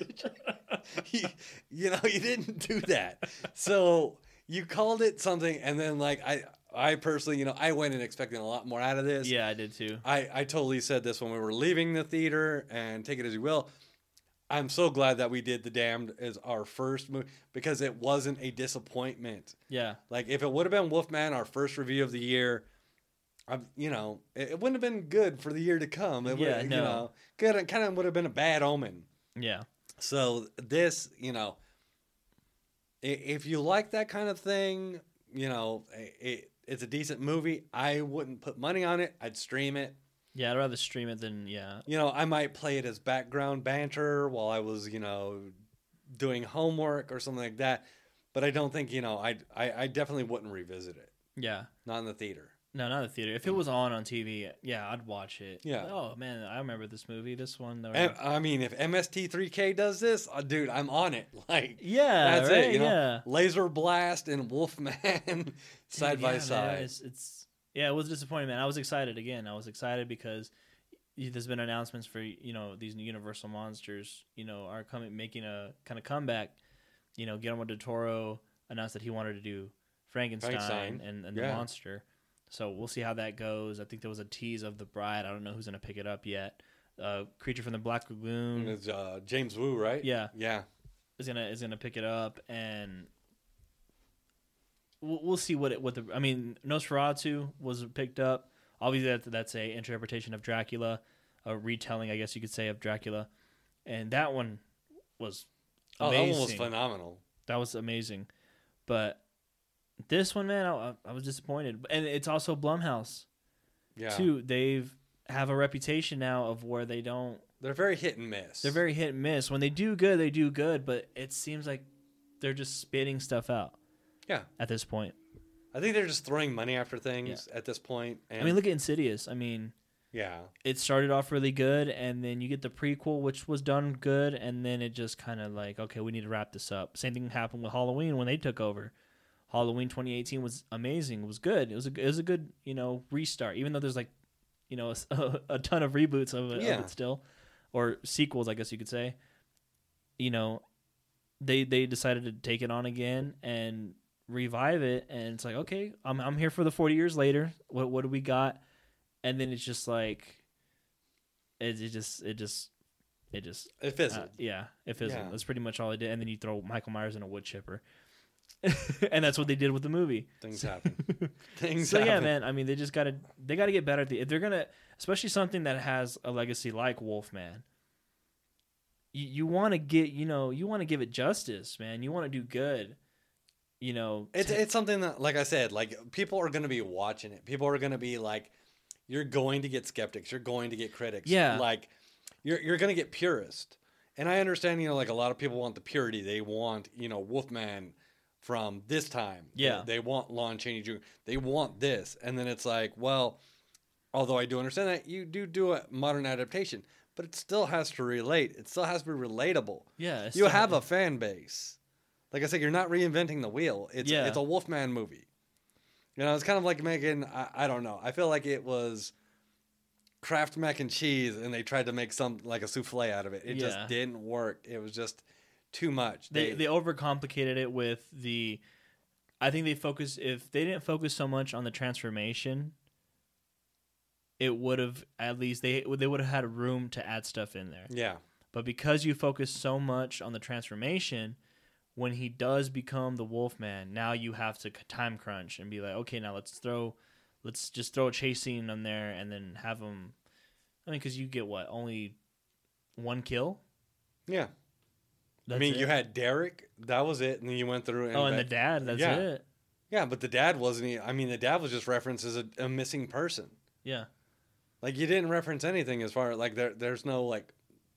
you know, you didn't do that. So you called it something, and then like I personally, you know, I went in expecting a lot more out of this. Yeah, I did too. I totally said this when we were leaving the theater, and take it as you will. I'm so glad that we did The Damned as our first movie because it wasn't a disappointment. Yeah. Like if it would have been Wolfman, our first review of the year, you know, it wouldn't have been good for the year to come. It would, you know, kind of would have been a bad omen. Yeah. So this, you know, if you like that kind of thing, you know, it's a decent movie. I wouldn't put money on it. I'd stream it. Yeah, I'd rather stream it than, You know, I might play it as background banter while I was, you know, doing homework or something like that. But I don't think, you know, I definitely wouldn't revisit it. Yeah. Not in the theater. No, not the theater. If it was on TV, yeah, I'd watch it. Yeah. Oh, man, I remember this movie, this one. I mean, if MST3K does this, dude, I'm on it. Like, yeah, that's right? it. You know, yeah. Laser Blast and Wolfman side by side. Man, it's it was disappointing, man. I was excited again. I was excited because there's been announcements for these new Universal monsters are making a kind of comeback. Guillermo del Toro announced that he wanted to do Frankenstein. And the monster. So we'll see how that goes. I think there was a tease of The Bride. I don't know who's going to pick it up yet. Creature from the Black Lagoon. It's James Woo, right? Yeah. Yeah. Is gonna pick it up, and we'll see Nosferatu was picked up. Obviously, that's a interpretation of Dracula, a retelling, I guess you could say, of Dracula, and that one was amazing. That one was phenomenal. That was amazing, but this one, man, I was disappointed. And it's also Blumhouse, too. They've have a reputation now of where they don't. They're very hit and miss. They're very hit and miss. When they do good, they do good, but it seems like they're just spitting stuff out. Yeah. At this point. I think they're just throwing money after things at this point. And look at Insidious. yeah. It started off really good, and then you get the prequel, which was done good, and then it just kind of like, okay, we need to wrap this up. Same thing happened with Halloween when they took over. Halloween 2018 was amazing. It was good. It was a good, restart, even though there's like, a ton of reboots of it still. Or sequels, I guess you could say. They decided to take it on again and revive it, and it's like, okay, I'm here for the 40 years later. What do we got? And then it's just like, it fizzled. It fizzled. Yeah. That's pretty much all it did. And then you throw Michael Myers in a wood chipper, and that's what they did with the movie. Things happen. Yeah, man. They just gotta get better at if they're gonna, especially something that has a legacy like Wolfman. You want to get, you want to give it justice, man. You want to do good. It's something that, like I said, like people are gonna be watching it. People are gonna be like, you're going to get skeptics. You're going to get critics. Yeah. Like, you're gonna get purists. And I understand, like a lot of people want the purity. They want, Wolfman from this time. Yeah. They want Lon Chaney Jr. They want this. And then it's like, well, although I do understand that, you do a modern adaptation, but it still has to relate. It still has to be relatable. Yeah. You have a fan base. Like I said, you're not reinventing the wheel. It's a Wolfman movie. It's kind of like making, I don't know. I feel like it was Kraft mac and cheese, and they tried to make like a souffle out of it. It just didn't work. It was just too much. They overcomplicated it with I think if they didn't focus so much on the transformation, it would have, at least they would have had room to add stuff in there. Yeah. But because you focus so much on the transformation, when he does become the Wolfman, now you have to time crunch and be like, okay, now let's just throw a chase scene on there and then have him. Because you get only one kill? Yeah. You had Derek, that was it, and then you went through. And the dad, that's it. Yeah, but the dad wasn't. The dad was just referenced as a missing person. Yeah. Like, you didn't reference anything as far as, like, there's no, like,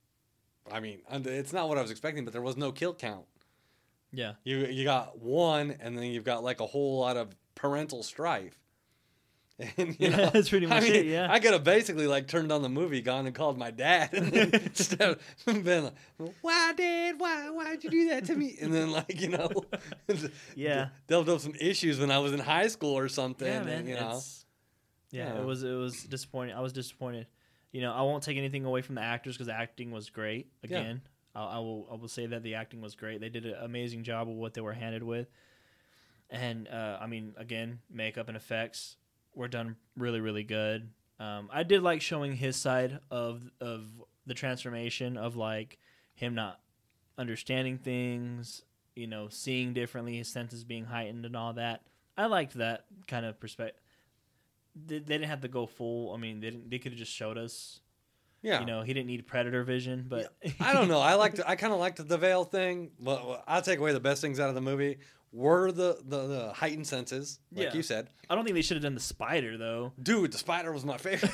it's not what I was expecting, but there was no kill count. Yeah. You got one, and then you've got, like, a whole lot of parental strife. And, that's pretty much it, yeah. I could have basically, like, turned on the movie, gone and called my dad, and then instead of been like, why, Dad? Why'd you do that to me? And then, like, yeah. Delved up some issues when I was in high school or something. Yeah, man. And, it was disappointing. I was disappointed. I won't take anything away from the actors because the acting was great. Again, I will say that the acting was great. They did an amazing job of what they were handed with. And, again, makeup and effects were done really, really good. I did like showing his side of the transformation of, like, him not understanding things, seeing differently, his senses being heightened and all that. I liked that kind of perspective. They didn't have to go full. They could have just showed us. Yeah. He didn't need predator vision, but I don't know. I kind of liked the veil thing. Well, I'll take away the best things out of the movie were the heightened senses, like you said. I don't think they should have done the spider though. Dude, the spider was my favorite.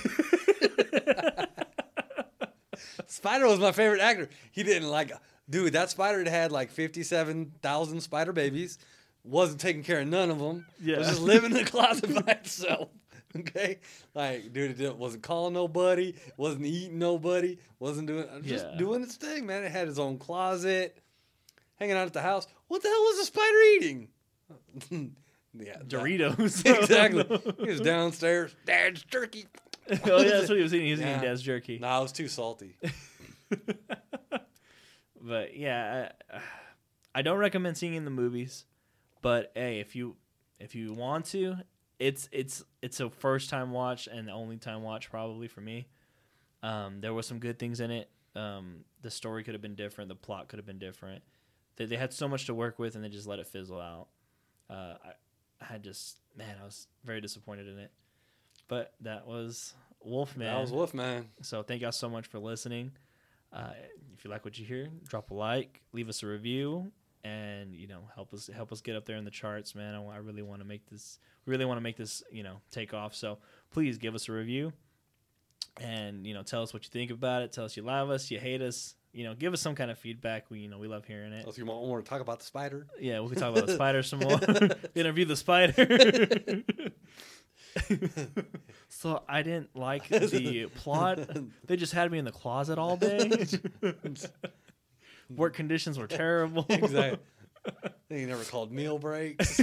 Spider was my favorite actor. He didn't dude, that spider had like 57,000 spider babies. Wasn't taking care of none of them. Yeah. Was just living in the closet by itself. Okay, like, dude, it wasn't calling nobody, wasn't eating nobody, wasn't doing doing its thing, man. It had its own closet, hanging out at the house. What the hell was the spider eating? Doritos. Exactly. He was downstairs. Dad's turkey. Oh yeah, that's what he was eating. He was eating Dad's jerky. No, it was too salty. But yeah, I don't recommend seeing it in the movies. But hey, if you want to, it's a first time watch and the only time watch probably for me. There were some good things in it. The story could have been different. The plot could have been different. They had so much to work with, and they just let it fizzle out. I was very disappointed in it. But that was Wolfman. That was Wolfman. So thank y'all so much for listening. If you like what you hear, drop a like, leave us a review, and help us get up there in the charts, man. I really want to make this. We really want to make this take off. So please give us a review, and tell us what you think about it. Tell us you love us, you hate us. Give us some kind of feedback. We love hearing it. If you want to talk about the spider, yeah, we can talk about the spider some more. Interview the spider. So I didn't like the plot. They just had me in the closet all day. Work conditions were terrible. Exactly. They never called meal breaks.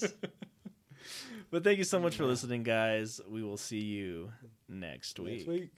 But thank you so much for listening, guys. We will see you next week.